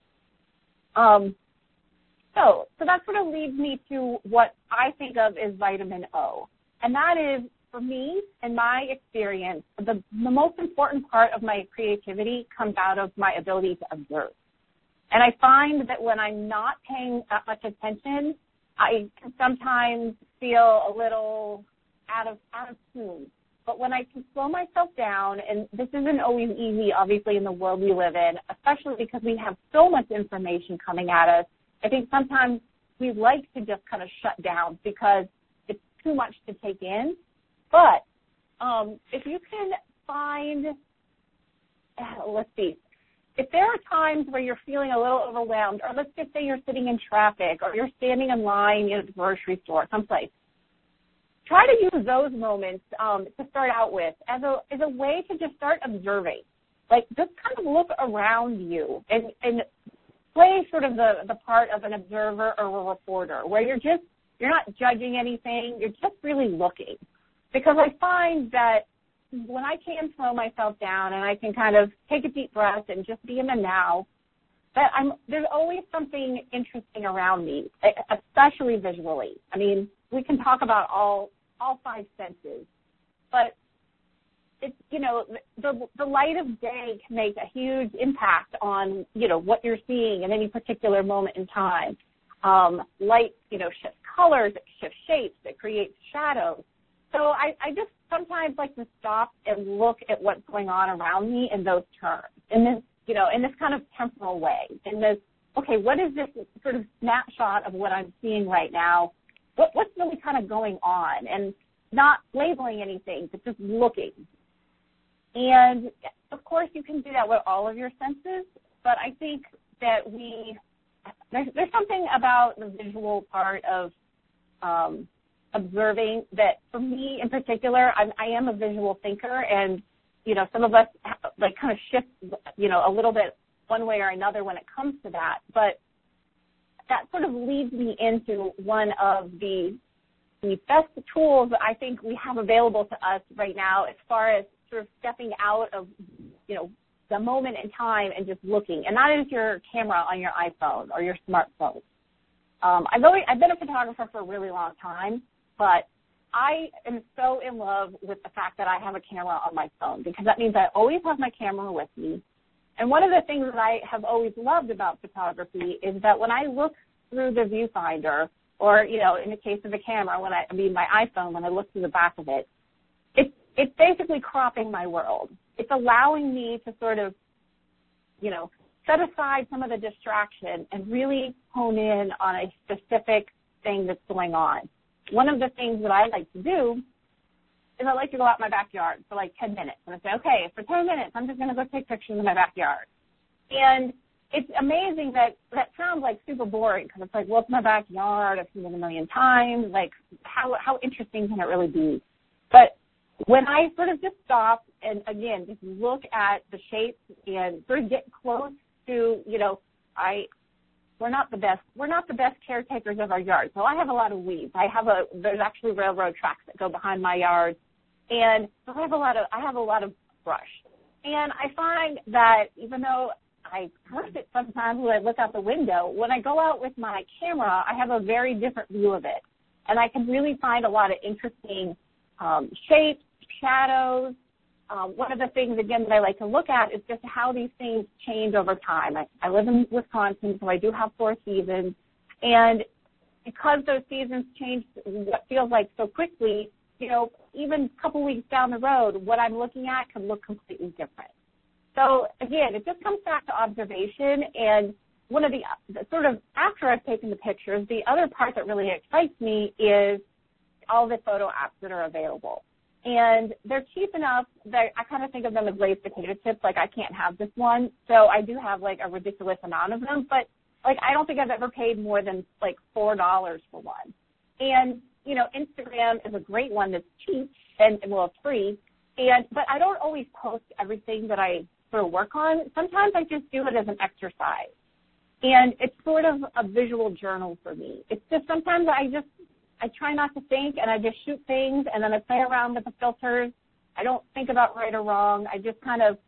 So that sort of leads me to what I think of as vitamin O. And that is, for me, in my experience, the most important part of my creativity comes out of my ability to observe. And I find that when I'm not paying that much attention, I can sometimes feel a little out of tune. But when I can slow myself down, and this isn't always easy, obviously, in the world we live in, especially because we have so much information coming at us, I think sometimes we like to just kind of shut down because it's too much to take in. But if you can find, let's see, if there are times where you're feeling a little overwhelmed, or let's just say you're sitting in traffic, or you're standing in line at the grocery store, someplace, try to use those moments to start out with as a way to just start observing. Like, just kind of look around you and play sort of the part of an observer or a reporter, where you're not judging anything, you're just really looking. Because I find that when I can slow myself down and I can kind of take a deep breath and just be in the now, that there's always something interesting around me, especially visually. I mean, we can talk about all 5 senses, but it's, the light of day can make a huge impact on, what you're seeing in any particular moment in time. Light, shifts colors, it shifts shapes, it creates shadows. So I just sometimes like to stop and look at what's going on around me in those terms, in this kind of temporal way, in this, okay, what is this sort of snapshot of what I'm seeing right now? What's really kind of going on? And not labeling anything, but just looking. And, of course, you can do that with all of your senses, but I think that there's something about the visual part of observing that for me in particular, I am a visual thinker, and, you know, some of us like kind of shift, you know, a little bit one way or another when it comes to that. But that sort of leads me into one of the best tools that I think we have available to us right now as far as sort of stepping out of, you know, the moment in time and just looking. And that is your camera on your iPhone or your smartphone. I've been a photographer for a really long time, but I am so in love with the fact that I have a camera on my phone, because that means I always have my camera with me. And one of the things that I have always loved about photography is that when I look through the viewfinder, or, you know, in the case of the camera, my iPhone, when I look through the back of it, it's basically cropping my world. It's allowing me to sort of, you know, set aside some of the distraction and really hone in on a specific thing that's going on. One of the things that I like to do is I like to go out in my backyard for like 10 minutes. And I say, okay, for 10 minutes, I'm just going to go take pictures in my backyard. And it's amazing that sounds like super boring, because it's like, well, it's my backyard. I've seen it a million times. Like, how interesting can it really be? But when I sort of just stop and, again, just look at the shapes and sort of get close to, you know, we're not the best caretakers of our yard. So I have a lot of weeds. There's actually railroad tracks that go behind my yard, and so I have a lot of brush. And I find that even though I curse it sometimes when I look out the window, when I go out with my camera, I have a very different view of it, and I can really find a lot of interesting shapes, shadows. One of the things, again, that I like to look at is just how these things change over time. I live in Wisconsin, so I do have 4 seasons. And because those seasons change what feels like so quickly, you know, even a couple weeks down the road, what I'm looking at can look completely different. So, again, it just comes back to observation. And one of the sort of, after I've taken the pictures, the other part that really excites me is all the photo apps that are available. And they're cheap enough that I kind of think of them as Lay's potato chips. Like, I can't have this one. So I do have, like, a ridiculous amount of them. But, like, I don't think I've ever paid more than, like, $4 for one. And, you know, Instagram is a great one that's cheap and, well, it's free. But I don't always post everything that I sort of work on. Sometimes I just do it as an exercise. And it's sort of a visual journal for me. It's just sometimes I try not to think, and I just shoot things, and then I play around with the filters. I don't think about right or wrong. I just kind of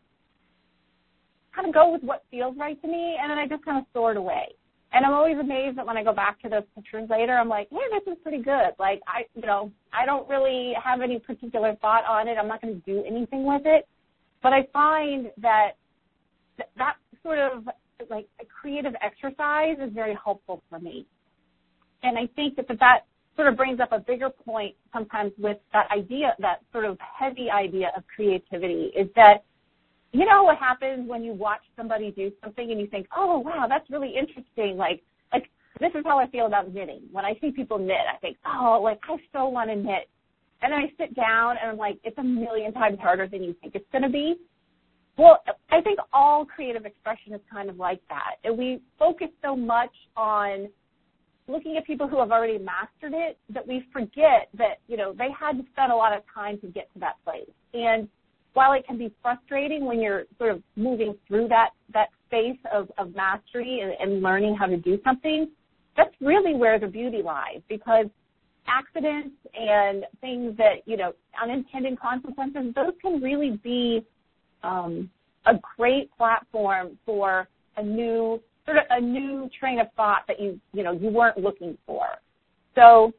go with what feels right to me, and then I just kind of store it away. And I'm always amazed that when I go back to those pictures later, I'm like, hey, this is pretty good. Like, I don't really have any particular thought on it. I'm not going to do anything with it. But I find that sort of like a creative exercise is very helpful for me. And I think that sort of brings up a bigger point sometimes with that idea, that sort of heavy idea of creativity, is that, you know what happens when you watch somebody do something and you think, oh, wow, that's really interesting. Like this is how I feel about knitting. When I see people knit, I think, oh, like, I so want to knit. And then I sit down and I'm like, it's a million times harder than you think it's going to be. Well, I think all creative expression is kind of like that. And we focus so much on looking at people who have already mastered it that we forget that, you know, they had to spend a lot of time to get to that place. And while it can be frustrating when you're sort of moving through that space of mastery and learning how to do something, that's really where the beauty lies, because accidents and things that, you know, unintended consequences, those can really be a great platform for a new train of thought that you weren't looking for. So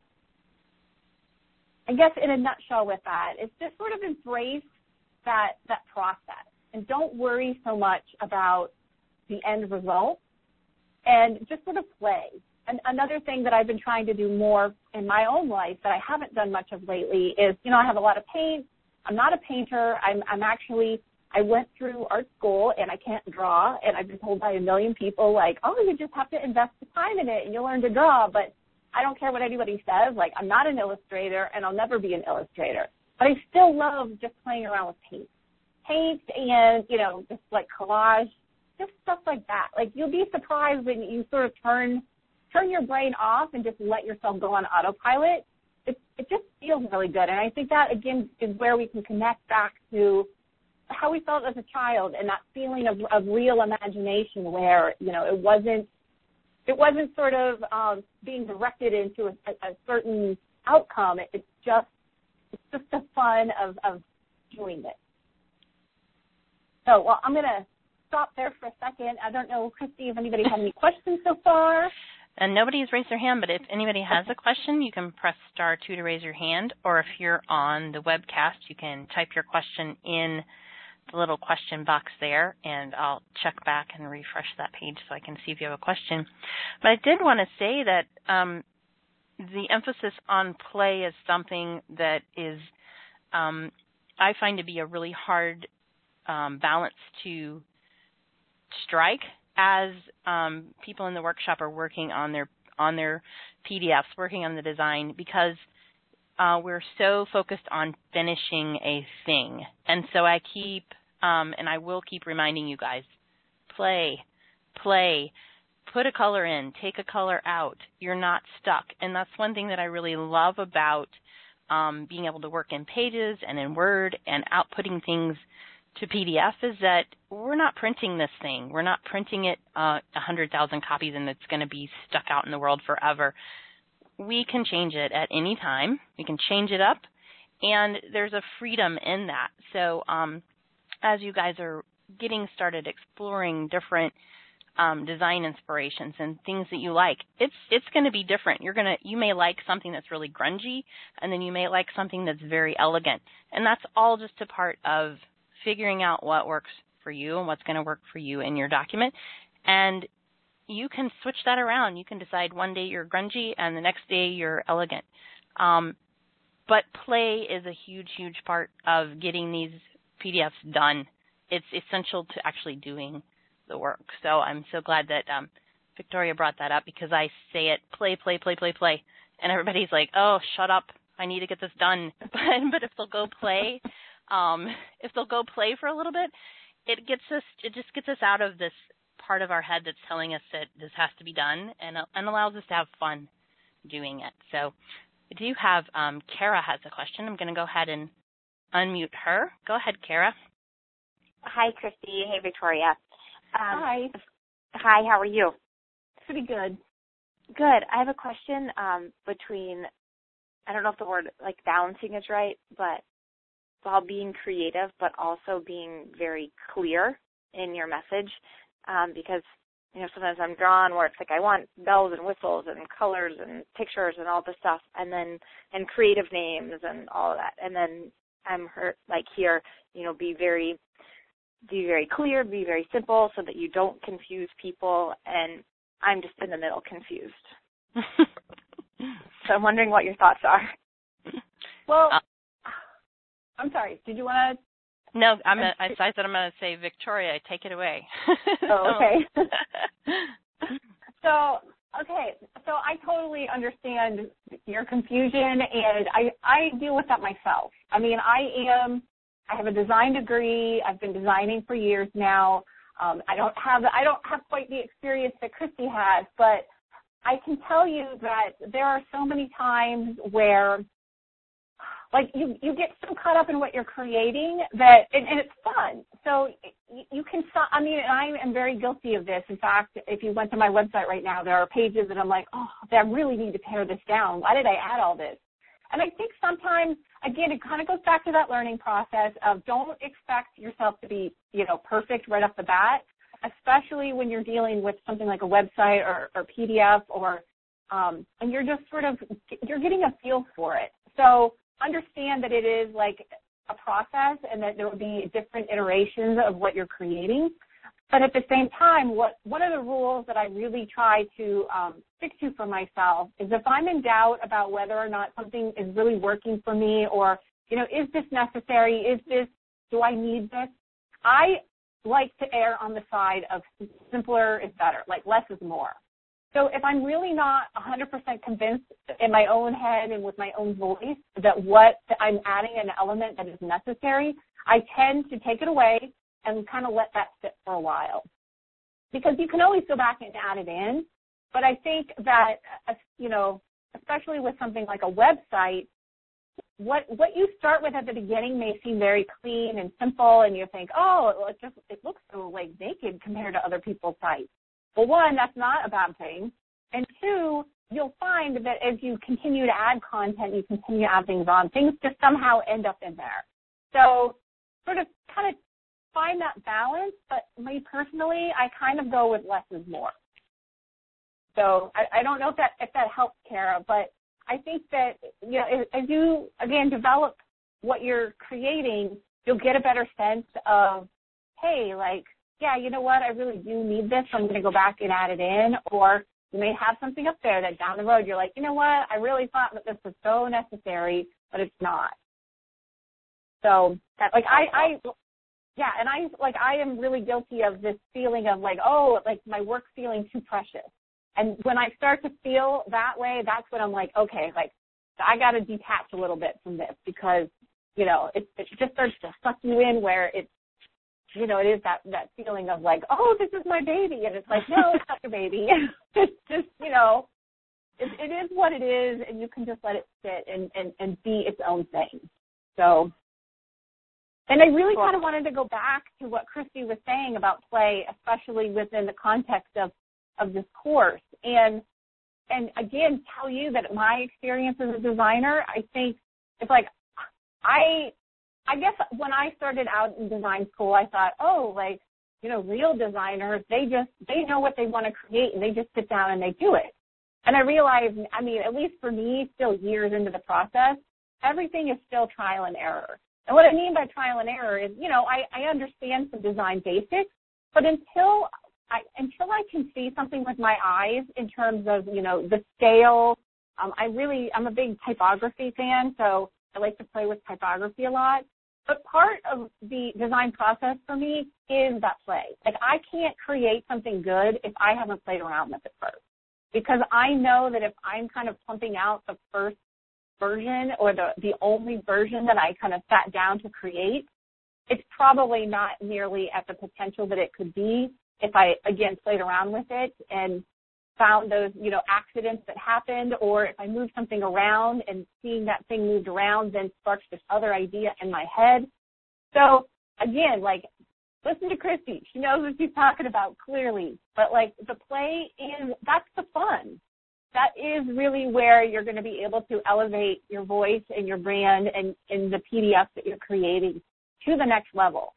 I guess in a nutshell with that, it's just sort of embrace that process and don't worry so much about the end result and just sort of play. And another thing that I've been trying to do more in my own life that I haven't done much of lately is, you know, I have a lot of paint. I'm not a painter. I went through art school and I can't draw, and I've been told by a million people, like, oh, you just have to invest the time in it and you'll learn to draw. But I don't care what anybody says. Like, I'm not an illustrator and I'll never be an illustrator. But I still love just playing around with paint. Paint and, you know, just like collage, just stuff like that. Like, you'll be surprised when you sort of turn your brain off and just let yourself go on autopilot it just feels really good. And I think that, again, is where we can connect back to how we felt as a child and that feeling of real imagination where, you know, it wasn't sort of being directed into a certain outcome. It's just the fun of doing it. So, well, I'm going to stop there for a second. I don't know, Christy, if anybody had any questions so far. And nobody has raised their hand, but if anybody has a question, you can press *2 to raise your hand, or if you're on the webcast, you can type your question in the little question box there, and I'll check back and refresh that page so I can see if you have a question. But I did want to say that the emphasis on play is something that is, I find to be a really hard balance to strike as people in the workshop are working on their PDFs, working on the design, because we're so focused on finishing a thing. And so I keep, and I will keep reminding you guys, play, put a color in, take a color out. You're not stuck. And that's one thing that I really love about being able to work in Pages and in Word and outputting things to PDF is that we're not printing this thing. We're not printing it 100,000 copies and it's going to be stuck out in the world forever. We can change it at any time. We can change it up, and there's a freedom in that. So as you guys are getting started exploring different design inspirations and things that you like, it's going to be different. You may like something that's really grungy, and then you may like something that's very elegant, and that's all just a part of figuring out what works for you and what's going to work for you in your document. And you can switch that around. You can decide one day you're grungy and the next day you're elegant. But play is a huge, huge part of getting these PDFs done. It's essential to actually doing the work. So I'm so glad that Victoria brought that up, because I say it, play. And everybody's like, oh, shut up. I need to get this done. But if they'll go play, for a little bit, it just gets us out of this part of our head that's telling us that this has to be done, and allows us to have fun doing it. So I do have, Kara has a question. I'm going to go ahead and unmute her. Go ahead, Kara. Hi, Christy. Hey, Victoria. Hi. Hi, how are you? Pretty good. Good. I have a question between, I don't know if the word like balancing is right, but while being creative, but also being very clear in your message, because, you know, sometimes I'm drawn where it's like I want bells and whistles and colors and pictures and all this stuff, and creative names and all of that, and then I'm here, you know, be very clear, be very simple, so that you don't confuse people, and I'm just in the middle confused. So I'm wondering what your thoughts are. Well, I'm sorry. Did you want to? No, I said I'm going to say, Victoria, take it away. Oh, okay. So I totally understand your confusion, and I deal with that myself. I mean, I have a design degree. I've been designing for years now. I don't have quite the experience that Christy has, but I can tell you that there are so many times where, like, you get so caught up in what you're creating that, and it's fun. So you can, I mean, I am very guilty of this. In fact, if you went to my website right now, there are pages that I'm like, oh, I really need to pare this down. Why did I add all this? And I think sometimes, again, it kind of goes back to that learning process of don't expect yourself to be, you know, perfect right off the bat, especially when you're dealing with something like a website or PDF or, and you're just sort of, you're getting a feel for it. So understand that it is like a process and that there will be different iterations of what you're creating. But at the same time, one of the rules that I really try to stick to for myself is if I'm in doubt about whether or not something is really working for me, or, you know, is this necessary? Do I need this? I like to err on the side of simpler is better, like less is more. So if I'm really not 100% convinced in my own head and with my own voice that what I'm adding an element that is necessary, I tend to take it away and kind of let that sit for a while. Because you can always go back and add it in, but I think that, you know, especially with something like a website, what you start with at the beginning may seem very clean and simple, and you think, oh, it looks so like naked compared to other people's sites. Well, one, that's not a bad thing, and two, you'll find that as you continue to add content, you continue to add things on, things just somehow end up in there. So sort of kind of find that balance, but me personally, I kind of go with less is more. So I don't know if that helps, Kara, but I think that, you know, as you, again, develop what you're creating, you'll get a better sense of, hey, like, yeah, you know what, I really do need this, so I'm going to go back and add it in. Or you may have something up there that down the road you're like, you know what, I really thought that this was so necessary, but it's not. So, like, I am really guilty of this feeling of like, oh, like my work's feeling too precious. And when I start to feel that way, that's when I'm like, okay, like I got to detach a little bit from this, because, you know, it just starts to suck you in where it's, you know, it is that feeling of like, oh, this is my baby. And it's like, no, it's not your baby. It's just, you know, it is what it is, and you can just let it sit and be its own thing. So, and I really kind of wanted to go back to what Christy was saying about play, especially within the context of this course, and again tell you that my experience as a designer, I think it's like I guess when I started out in design school, I thought, oh, like, you know, real designers, they know what they want to create and they just sit down and they do it. And I realized, I mean, at least for me, still years into the process, everything is still trial and error. And what I mean by trial and error is, you know, I understand some design basics, but until I can see something with my eyes in terms of, you know, the scale, I'm a big typography fan, so I like to play with typography a lot. But part of the design process for me is that play. Like, I can't create something good if I haven't played around with it first. Because I know that if I'm kind of pumping out the first version or the only version that I kind of sat down to create, it's probably not nearly at the potential that it could be if I, again, played around with it and found those, you know, accidents that happened, or if I moved something around and seeing that thing moved around then sparks this other idea in my head. So, again, like, listen to Christy. She knows what she's talking about clearly. But, like, the play that's the fun. That is really where you're going to be able to elevate your voice and your brand and the PDF that you're creating to the next level.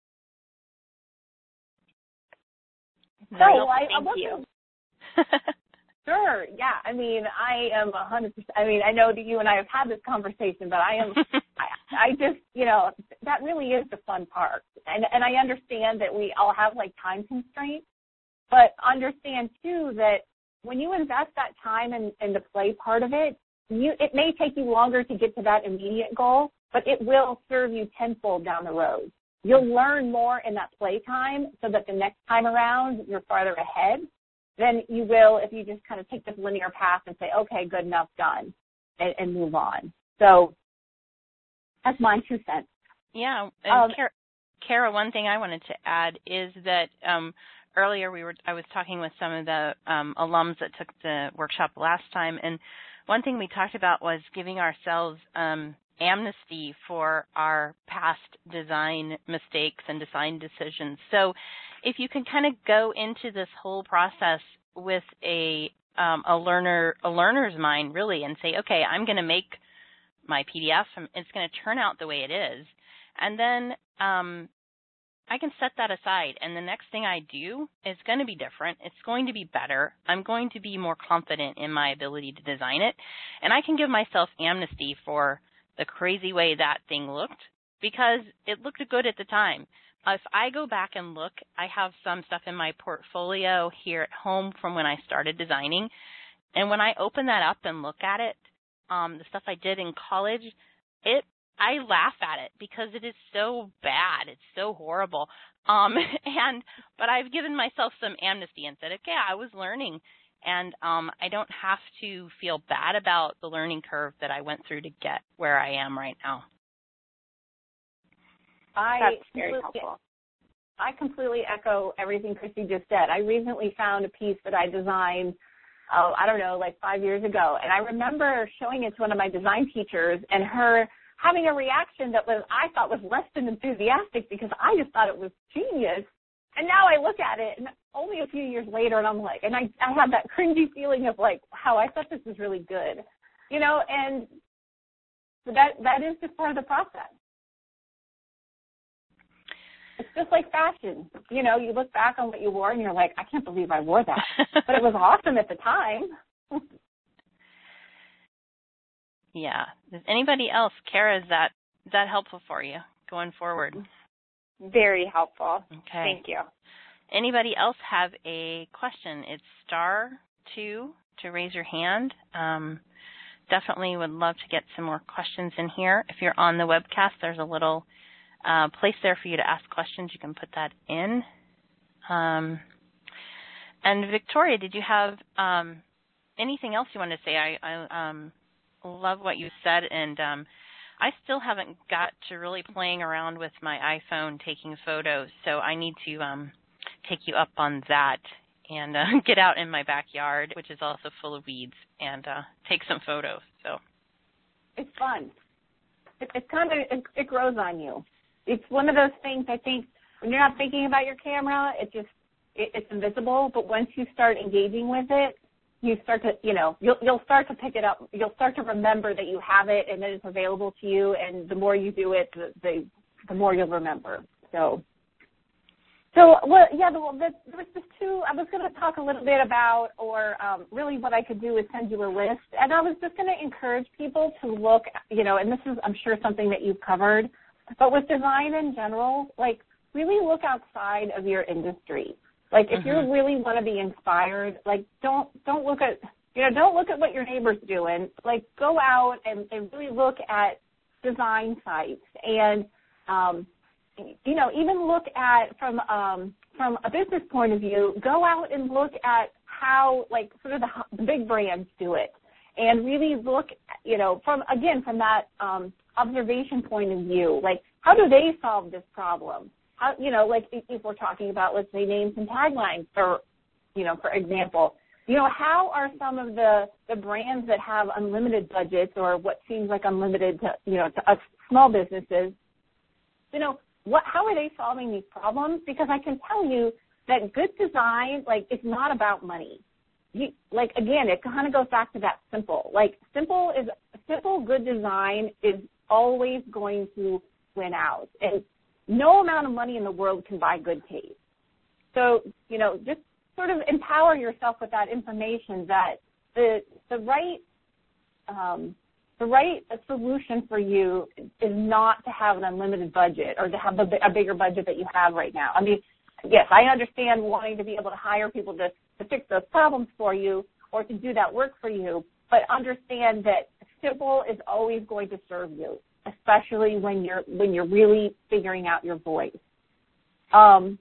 So thank you. Sure. Yeah. I mean, I am 100%. I mean, I know that you and I have had this conversation, but I just, you know, that really is the fun part. And I understand that we all have like time constraints, but understand too that when you invest that time in the play part of it, it may take you longer to get to that immediate goal, but it will serve you tenfold down the road. You'll learn more in that play time so that the next time around you're farther ahead than you will if you just kind of take this linear path and say, okay, good enough, done, and move on. So that's my 2 cents. Yeah. And Kara, one thing I wanted to add is that earlier I was talking with some of the alums that took the workshop last time, and one thing we talked about was giving ourselves amnesty for our past design mistakes and design decisions. So if you can kind of go into this whole process with a learner's mind, really, and say, okay, I'm going to make my PDF, it's going to turn out the way it is, and then I can set that aside, and the next thing I do is going to be different. It's going to be better. I'm going to be more confident in my ability to design it, and I can give myself amnesty for the crazy way that thing looked, because it looked good at the time. If I go back and look, I have some stuff in my portfolio here at home from when I started designing, and when I open that up and look at it, the stuff I did in college, I laugh at it because it is so bad. It's so horrible. But I've given myself some amnesty and said, okay, I was learning, and I don't have to feel bad about the learning curve that I went through to get where I am right now. That's very helpful. I completely echo everything Christy just said. I recently found a piece that I designed I don't know, like 5 years ago. And I remember showing it to one of my design teachers and her having a reaction that I thought was less than enthusiastic because I just thought it was genius. And now I look at it and only a few years later and I'm like, and I have that cringy feeling of like, wow, I thought this was really good, and that is just part of the process. It's just like fashion. You look back on what you wore and you're like, I can't believe I wore that. But it was awesome at the time. Yeah. Does anybody else, Kara, is that helpful for you going forward? Very helpful. Okay. Thank you. Anybody else have a question? It's *2 to raise your hand. Definitely would love to get some more questions in here. If you're on the webcast, there's a little place there for you to ask questions. You can put that in. And Victoria, did you have anything else you wanted to say? I love what you said, and I still haven't got to really playing around with my iPhone taking photos, so I need to take you up on that and get out in my backyard, which is also full of weeds, and take some photos. So it's fun. It's kind of it grows on you. It's one of those things, I think, when you're not thinking about your camera, it's invisible, but once you start engaging with it, you start to, you'll start to pick it up. You'll start to remember that you have it and that it's available to you, and the more you do it, the more you'll remember. So well, yeah, there was just two. I was going to talk a little bit about, or really what I could do is send you a list, and I was just going to encourage people to look, and this is, I'm sure, something that you've covered, but with design in general, like, really look outside of your industry. Like, if you really want to be inspired, like, don't look at what your neighbor's doing. Like, go out and really look at design sites and, even look at from a business point of view, go out and look at how, like, sort of the big brands do it, and really look, from that observation point of view, like, how do they solve this problem? How, like if we're talking about, let's say, names and taglines, for example, how are some of the brands that have unlimited budgets, or what seems like unlimited to us small businesses, how are they solving these problems? Because I can tell you that good design, like, it's not about money. Again, it kind of goes back to that simple. Like, simple, good design is always going to win out. And no amount of money in the world can buy good taste. So, just sort of empower yourself with that information that the right solution for you is not to have an unlimited budget or to have a bigger budget that you have right now. I mean, yes, I understand wanting to be able to hire people to fix those problems for you or to do that work for you, but understand that simple is always going to serve you, especially when you're really figuring out your voice. And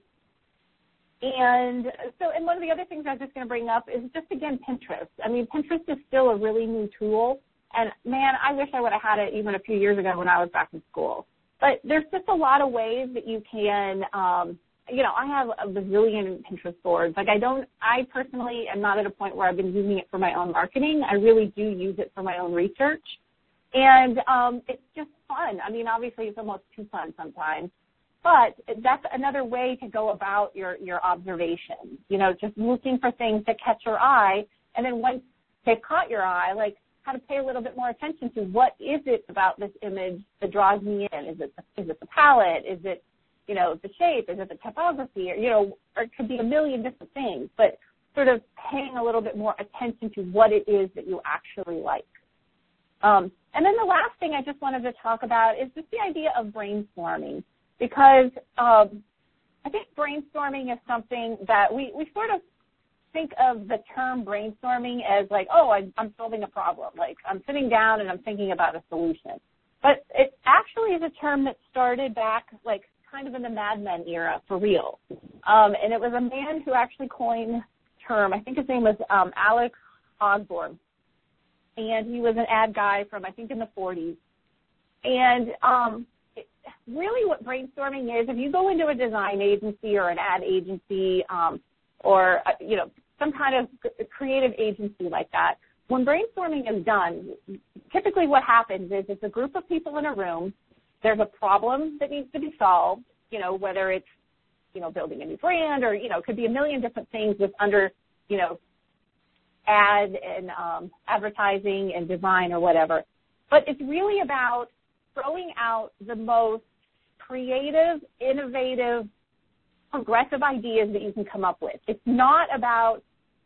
one of the other things I was just going to bring up is just, again, Pinterest. I mean, Pinterest is still a really new tool, and, man, I wish I would have had it even a few years ago when I was back in school. But there's just a lot of ways that you can, I have a bazillion Pinterest boards. Like, I personally am not at a point where I've been using it for my own marketing. I really do use it for my own research. And it's just fun. I mean, obviously it's almost too fun sometimes. But that's another way to go about your observation, just looking for things that catch your eye. And then once they've caught your eye, like, how to pay a little bit more attention to what is it about this image that draws me in? Is it the palette? Is it, the shape? Is it the typography? Or it could be a million different things, but sort of paying a little bit more attention to what it is that you actually like. And then the last thing I just wanted to talk about is just the idea of brainstorming, because I think brainstorming is something that we sort of think of the term brainstorming as like, oh, I'm solving a problem. Like, I'm sitting down and I'm thinking about a solution. But it actually is a term that started back, like, kind of in the Mad Men era, for real. And it was a man who actually coined the term. I think his name was Alex Osborne. And he was an ad guy from, I think, in the 40s. And really what brainstorming is, if you go into a design agency or an ad agency or, some kind of creative agency like that, when brainstorming is done, typically what happens is it's a group of people in a room. There's a problem that needs to be solved, whether it's, building a new brand or, it could be a million different things with under, ad and advertising and design or whatever. But it's really about throwing out the most creative, innovative, progressive ideas that you can come up with. It's not about,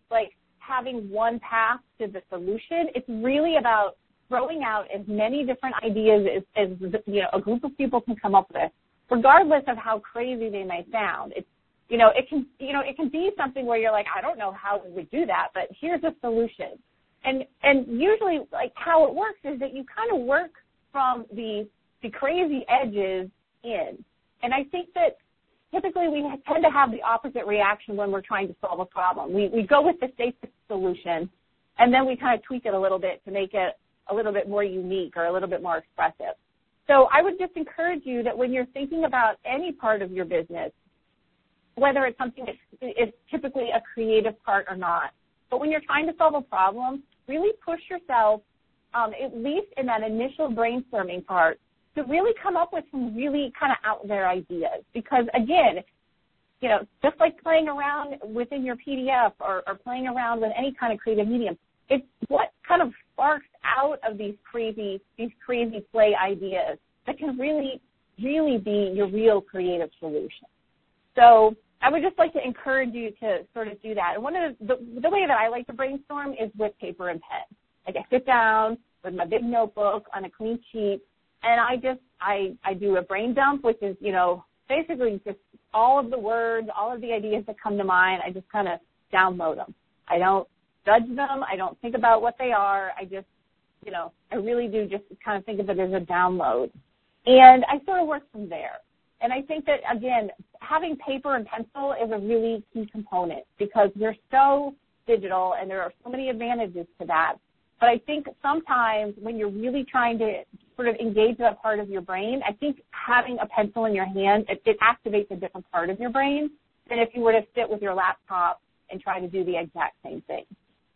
having one path to the solution. It's really about throwing out as many different ideas as a group of people can come up with, regardless of how crazy they may sound. It's, it can be something where you're like, I don't know how we would do that, but here's a solution. And usually, how it works is that you kind of work from the crazy edges in. And I think that typically we tend to have the opposite reaction when we're trying to solve a problem. We go with the safest solution, and then we kind of tweak it a little bit to make it a little bit more unique or a little bit more expressive. So I would just encourage you that when you're thinking about any part of your business, whether it's something that is typically a creative part or not, but when you're trying to solve a problem, really push yourself, at least in that initial brainstorming part, to really come up with some really kind of out there ideas. Because again, just like playing around within your PDF or playing around with any kind of creative medium, it's what kind of sparks out of these crazy play ideas that can really, really be your real creative solution. So I would just like to encourage you to sort of do that. And one of the way that I like to brainstorm is with paper and pen. I sit down with my big notebook on a clean sheet, and I do a brain dump, which is, basically just all of the words, all of the ideas that come to mind. I just kind of download them. I don't judge them. I don't think about what they are. I just, I really do just kind of think of it as a download. And I sort of work from there. And I think that, again, having paper and pencil is a really key component because we're so digital and there are so many advantages to that. But I think sometimes when you're really trying to sort of engage that part of your brain, I think having a pencil in your hand, it activates a different part of your brain than if you were to sit with your laptop and try to do the exact same thing.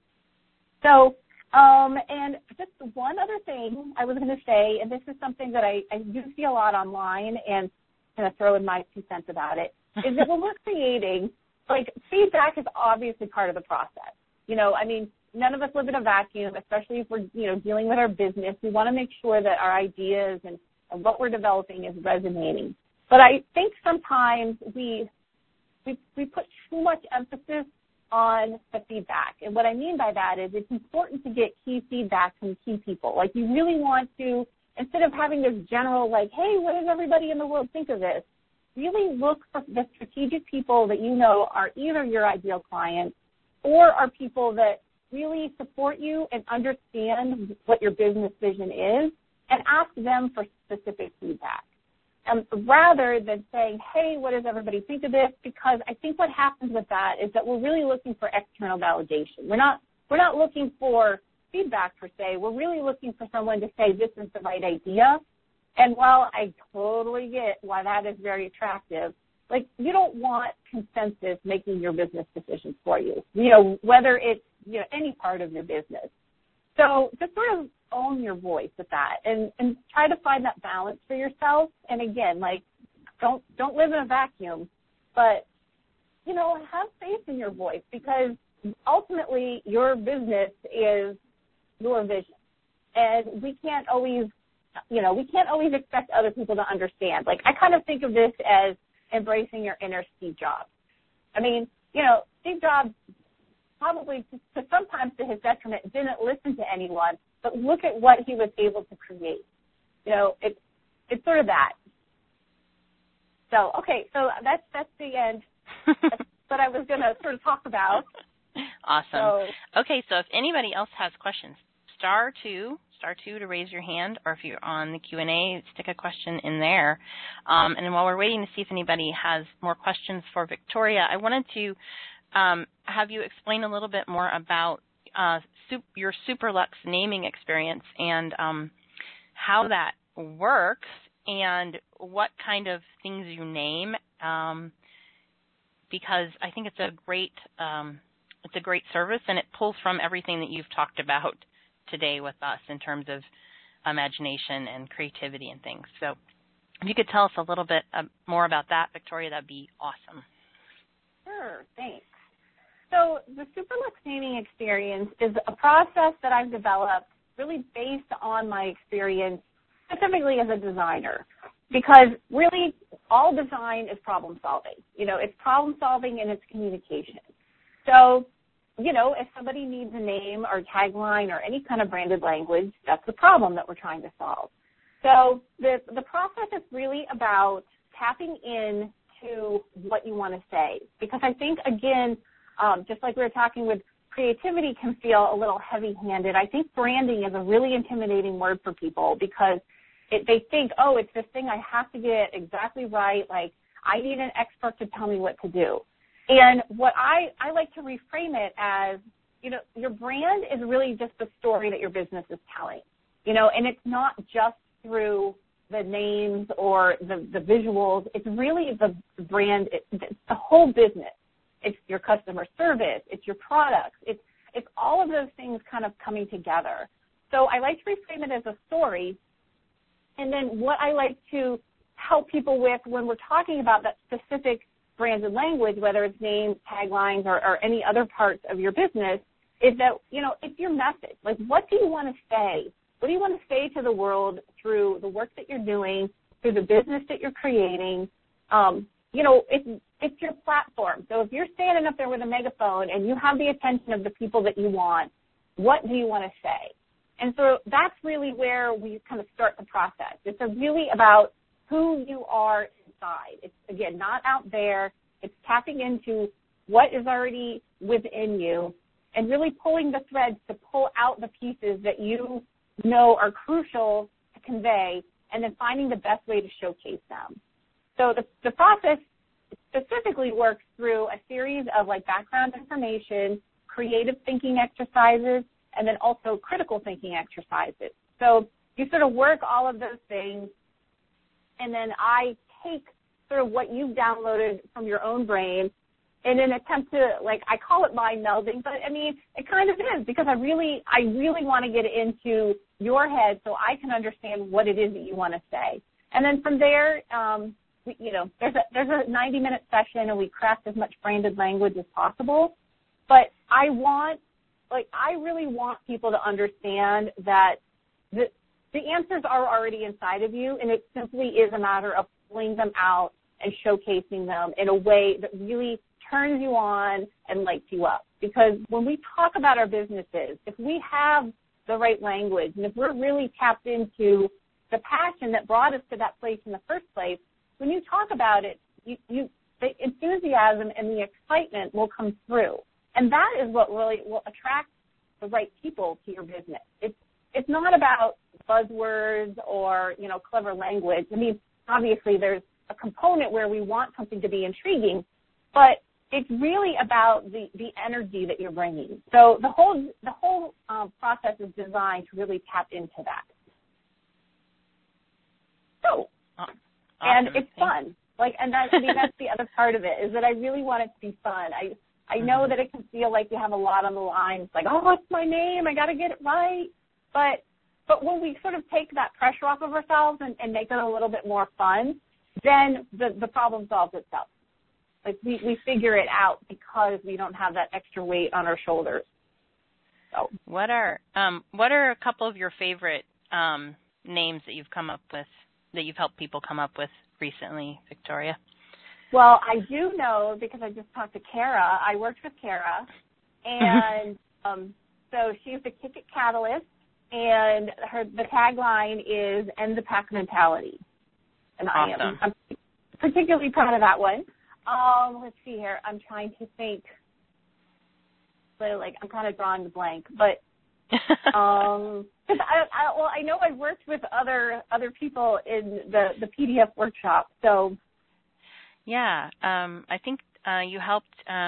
So, and just one other thing I was going to say, and this is something that I do see a lot online, and I'm going to throw in my 2 cents about it, is that when we're creating, feedback is obviously part of the process. None of us live in a vacuum, especially if we're, dealing with our business. We want to make sure that our ideas and what we're developing is resonating. But I think sometimes we put too much emphasis on the feedback. And what I mean by that is it's important to get key feedback from key people. You really want to, instead of having this general, hey, what does everybody in the world think of this? Really look for the strategic people that are either your ideal clients or are people that really support you and understand what your business vision is, and ask them for specific feedback. Rather than saying, hey, what does everybody think of this? Because I think what happens with that is that we're really looking for external validation. We're not looking for feedback per se. We're really looking for someone to say this is the right idea. And while I totally get why that is very attractive, you don't want consensus making your business decisions for you, whether it's, any part of your business. So just sort of own your voice with that and try to find that balance for yourself. And again, don't live in a vacuum, but, have faith in your voice because ultimately your business is your vision. And we can't always expect other people to understand. I kind of think of this as embracing your inner Steve Jobs. Steve Jobs probably, sometimes to his detriment, didn't listen to anyone, but look at what he was able to create. It's sort of that. So, okay, so that's the end. That's what I was going to sort of talk about. Awesome. Okay, so if anybody else has questions, star two to raise your hand, or if you're on the Q&A, stick a question in there. And then while we're waiting to see if anybody has more questions for Victoria, I wanted to have you explain a little bit more about your SuperLuxe naming experience and how that works and what kind of things you name, because I think it's a great it's a great service, and it pulls from everything that you've talked about today with us in terms of imagination and creativity and things. So if you could tell us a little bit more about that, Victoria, that'd be awesome. Sure, thanks. So the Superlux naming experience is a process that I've developed really based on my experience specifically as a designer, because really all design is problem solving. It's problem solving and it's communication. So, if somebody needs a name or tagline or any kind of branded language, that's the problem that we're trying to solve. So the process is really about tapping in to what you want to say, because I think, again, just like we were talking with creativity can feel a little heavy-handed. I think branding is a really intimidating word for people because they think, oh, it's this thing I have to get exactly right, like I need an expert to tell me what to do. And what I like to reframe it as, your brand is really just the story that your business is telling, and it's not just through the names or the visuals. It's really the brand, it's the whole business. It's your customer service. It's your products. It's all of those things kind of coming together. So I like to reframe it as a story. And then what I like to help people with when we're talking about that specific branded language, whether it's names, taglines, or any other parts of your business, is that, it's your message. Like, what do you want to say? What do you want to say to the world through the work that you're doing, through the business that you're creating? It's your platform. So if you're standing up there with a megaphone and you have the attention of the people that you want, what do you want to say? And so that's really where we kind of start the process. It's really about who you are inside. It's, again, not out there. It's tapping into what is already within you and really pulling the threads to pull out the pieces that you know are crucial to convey, and then finding the best way to showcase them. So the process specifically works through a series of background information, creative thinking exercises, and then also critical thinking exercises. So you sort of work all of those things, and then I take sort of what you've downloaded from your own brain in an attempt to, I call it mind melding, but I mean, it kind of is, because I really want to get into your head so I can understand what it is that you want to say. And then from there, there's a 90-minute session, and we craft as much branded language as possible. But I really want people to understand that the answers are already inside of you, and it simply is a matter of pulling them out and showcasing them in a way that really turns you on and lights you up. Because when we talk about our businesses, if we have the right language, and if we're really tapped into the passion that brought us to that place in the first place, when you talk about it, the enthusiasm and the excitement will come through. And that is what really will attract the right people to your business. It's not about buzzwords or, clever language. I mean, obviously there's a component where we want something to be intriguing, but it's really about the energy that you're bringing. So the whole process is designed to really tap into that. So, awesome. And it's fun. And that's the other part of it, is that I really want it to be fun. I know that it can feel like you have a lot on the line. It's like, oh, what's my name? I got to get it right. But when we sort of take that pressure off of ourselves and make it a little bit more fun, then the problem solves itself. We figure it out because we don't have that extra weight on our shoulders. So, what are a couple of your favorite names that you've come up with, that you've helped people come up with recently, Victoria? Well, I do know, because I just talked to Kara. I worked with Kara, and so she's the Kick It Catalyst, and the tagline is "End the Pack Mentality," and awesome. I'm particularly proud of that one. Let's see here. I'm trying to think. I'm kind of drawing the blank, but I know I've worked with other people in the PDF workshop, so. Yeah, I think you helped,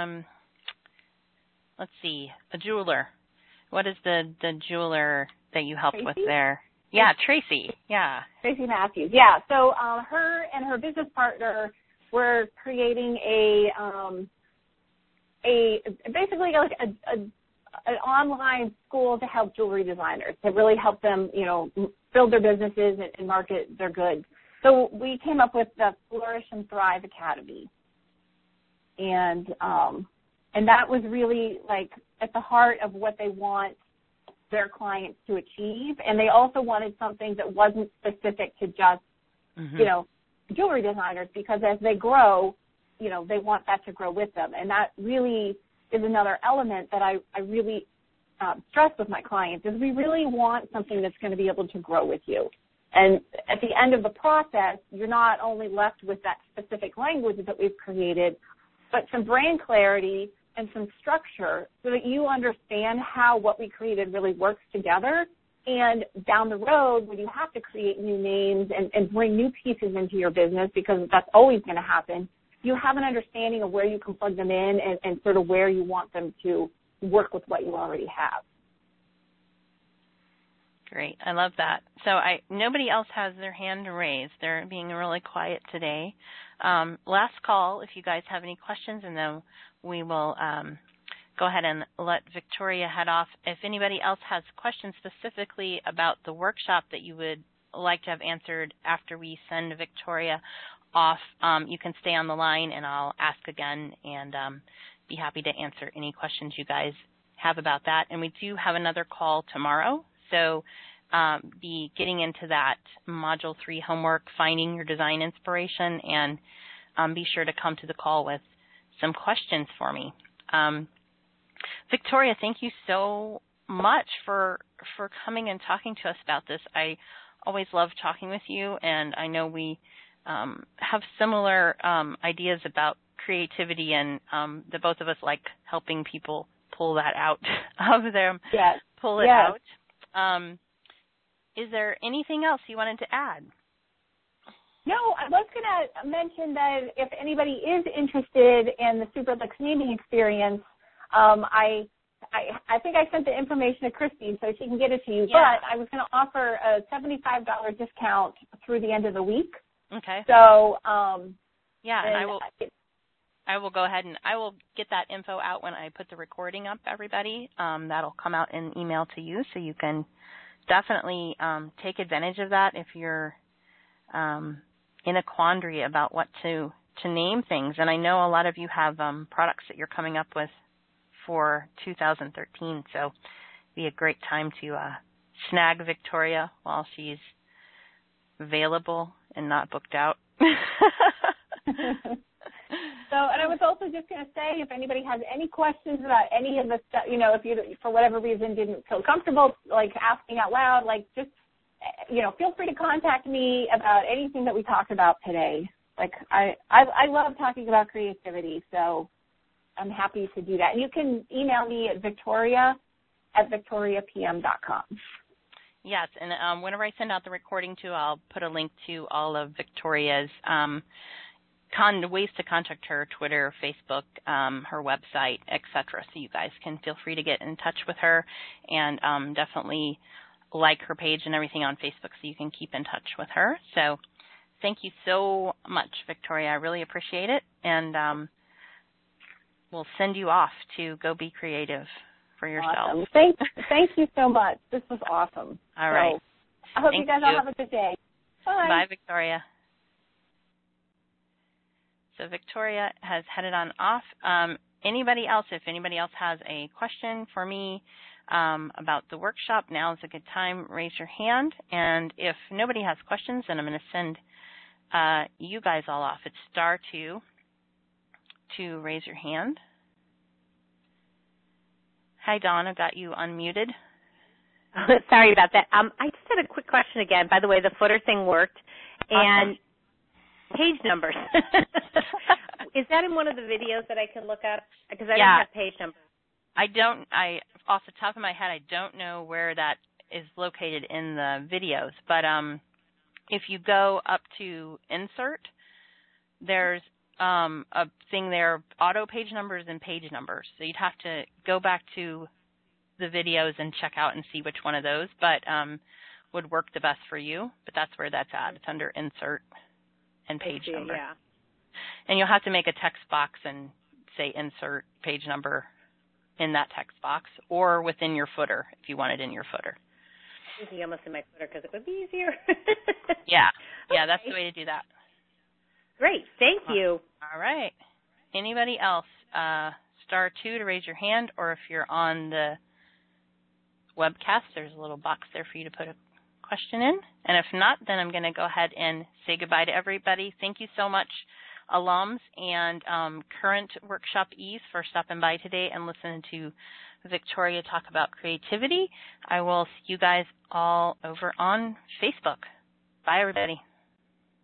let's see, a jeweler. What is the jeweler that you helped Tracy? With there? Yeah, Tracy, yeah. Tracy Matthews, yeah. So her and her business partner were creating basically like an online school to help jewelry designers, to really help them, build their businesses and market their goods. So we came up with the Flourish and Thrive Academy. And that was really like at the heart of what they want their clients to achieve. And they also wanted something that wasn't specific to just, jewelry designers, because as they grow, they want that to grow with them. And that really is another element that I really stress with my clients, is we really want something that's going to be able to grow with you. And at the end of the process, you're not only left with that specific language that we've created, but some brand clarity and some structure so that you understand how what we created really works together. And down the road, when you have to create new names and bring new pieces into your business, because that's always going to happen, you have an understanding of where you can plug them in and sort of where you want them to work with what you already have. Great. I love that. So nobody else has their hand raised. They're being really quiet today. Last call, if you guys have any questions, and then we will go ahead and let Victoria head off. If anybody else has questions specifically about the workshop that you would like to have answered after we send Victoria off, you can stay on the line and I'll ask again and be happy to answer any questions you guys have about that. And we do have another call tomorrow. So be getting into that Module 3 homework, finding your design inspiration, and be sure to come to the call with some questions for me. Victoria, thank you so much for coming and talking to us about this. I always love talking with you, and I know we have similar ideas about creativity, and the both of us like helping people pull that out of them, pull it out. Is there anything else you wanted to add? No, I was going to mention that if anybody is interested in the SuperLux naming experience, I think I sent the information to Christine so she can get it to you, but I was going to offer a $75 discount through the end of the week. Okay. So, and I will go ahead and I will get that info out when I put the recording up, everybody. That'll come out in email to you, so you can definitely take advantage of that if you're in a quandary about what to name things. And I know a lot of you have products that you're coming up with for 2013, so it'd be a great time to snag Victoria while she's available and not booked out. So, and I was also just going to say, if anybody has any questions about any of the stuff, if you, for whatever reason, didn't feel comfortable, like, asking out loud, like, just, feel free to contact me about anything that we talked about today. Like, I love talking about creativity, so I'm happy to do that. And you can email me at victoria@victoriapm.com. Yes, and whenever I send out the recording, too, I'll put a link to all of Victoria's ways to contact her, Twitter, Facebook, her website, etc. So you guys can feel free to get in touch with her, and definitely like her page and everything on Facebook so you can keep in touch with her. So thank you so much, Victoria. I really appreciate it, and we'll send you off to go be creative for yourself. Awesome. Thank you so much. This was awesome. All right. I hope you guys all have a good day. Bye. Bye, Victoria. So Victoria has headed on off. Anybody else, if anybody else has a question for me about the workshop, now is a good time. Raise your hand. And if nobody has questions, then I'm going to send you guys all off. It's *2 to raise your hand. Hi, Dawn. I've got you unmuted. Sorry about that. I just had a quick question again. By the way, the footer thing worked. And page numbers. Is that in one of the videos that I can look up? Because I don't have page numbers. Off the top of my head, I don't know where that is located in the videos. But if you go up to insert, there's a thing there, auto page numbers and page numbers. So you'd have to go back to the videos and check out and see which one of those, but would work the best for you. But that's where that's at. It's under insert and page number. Yeah. And you'll have to make a text box and say insert page number in that text box or within your footer if you want it in your footer. It'd be almost in my footer because it would be easier. Yeah, okay. That's the way to do that. Great, thank you. All right. Anybody else? Star 2 to raise your hand, or if you're on the webcast, there's a little box there for you to put a question in. And if not, then I'm going to go ahead and say goodbye to everybody. Thank you so much, alums and current workshopees, for stopping by today and listening to Victoria talk about creativity. I will see you guys all over on Facebook. Bye, everybody.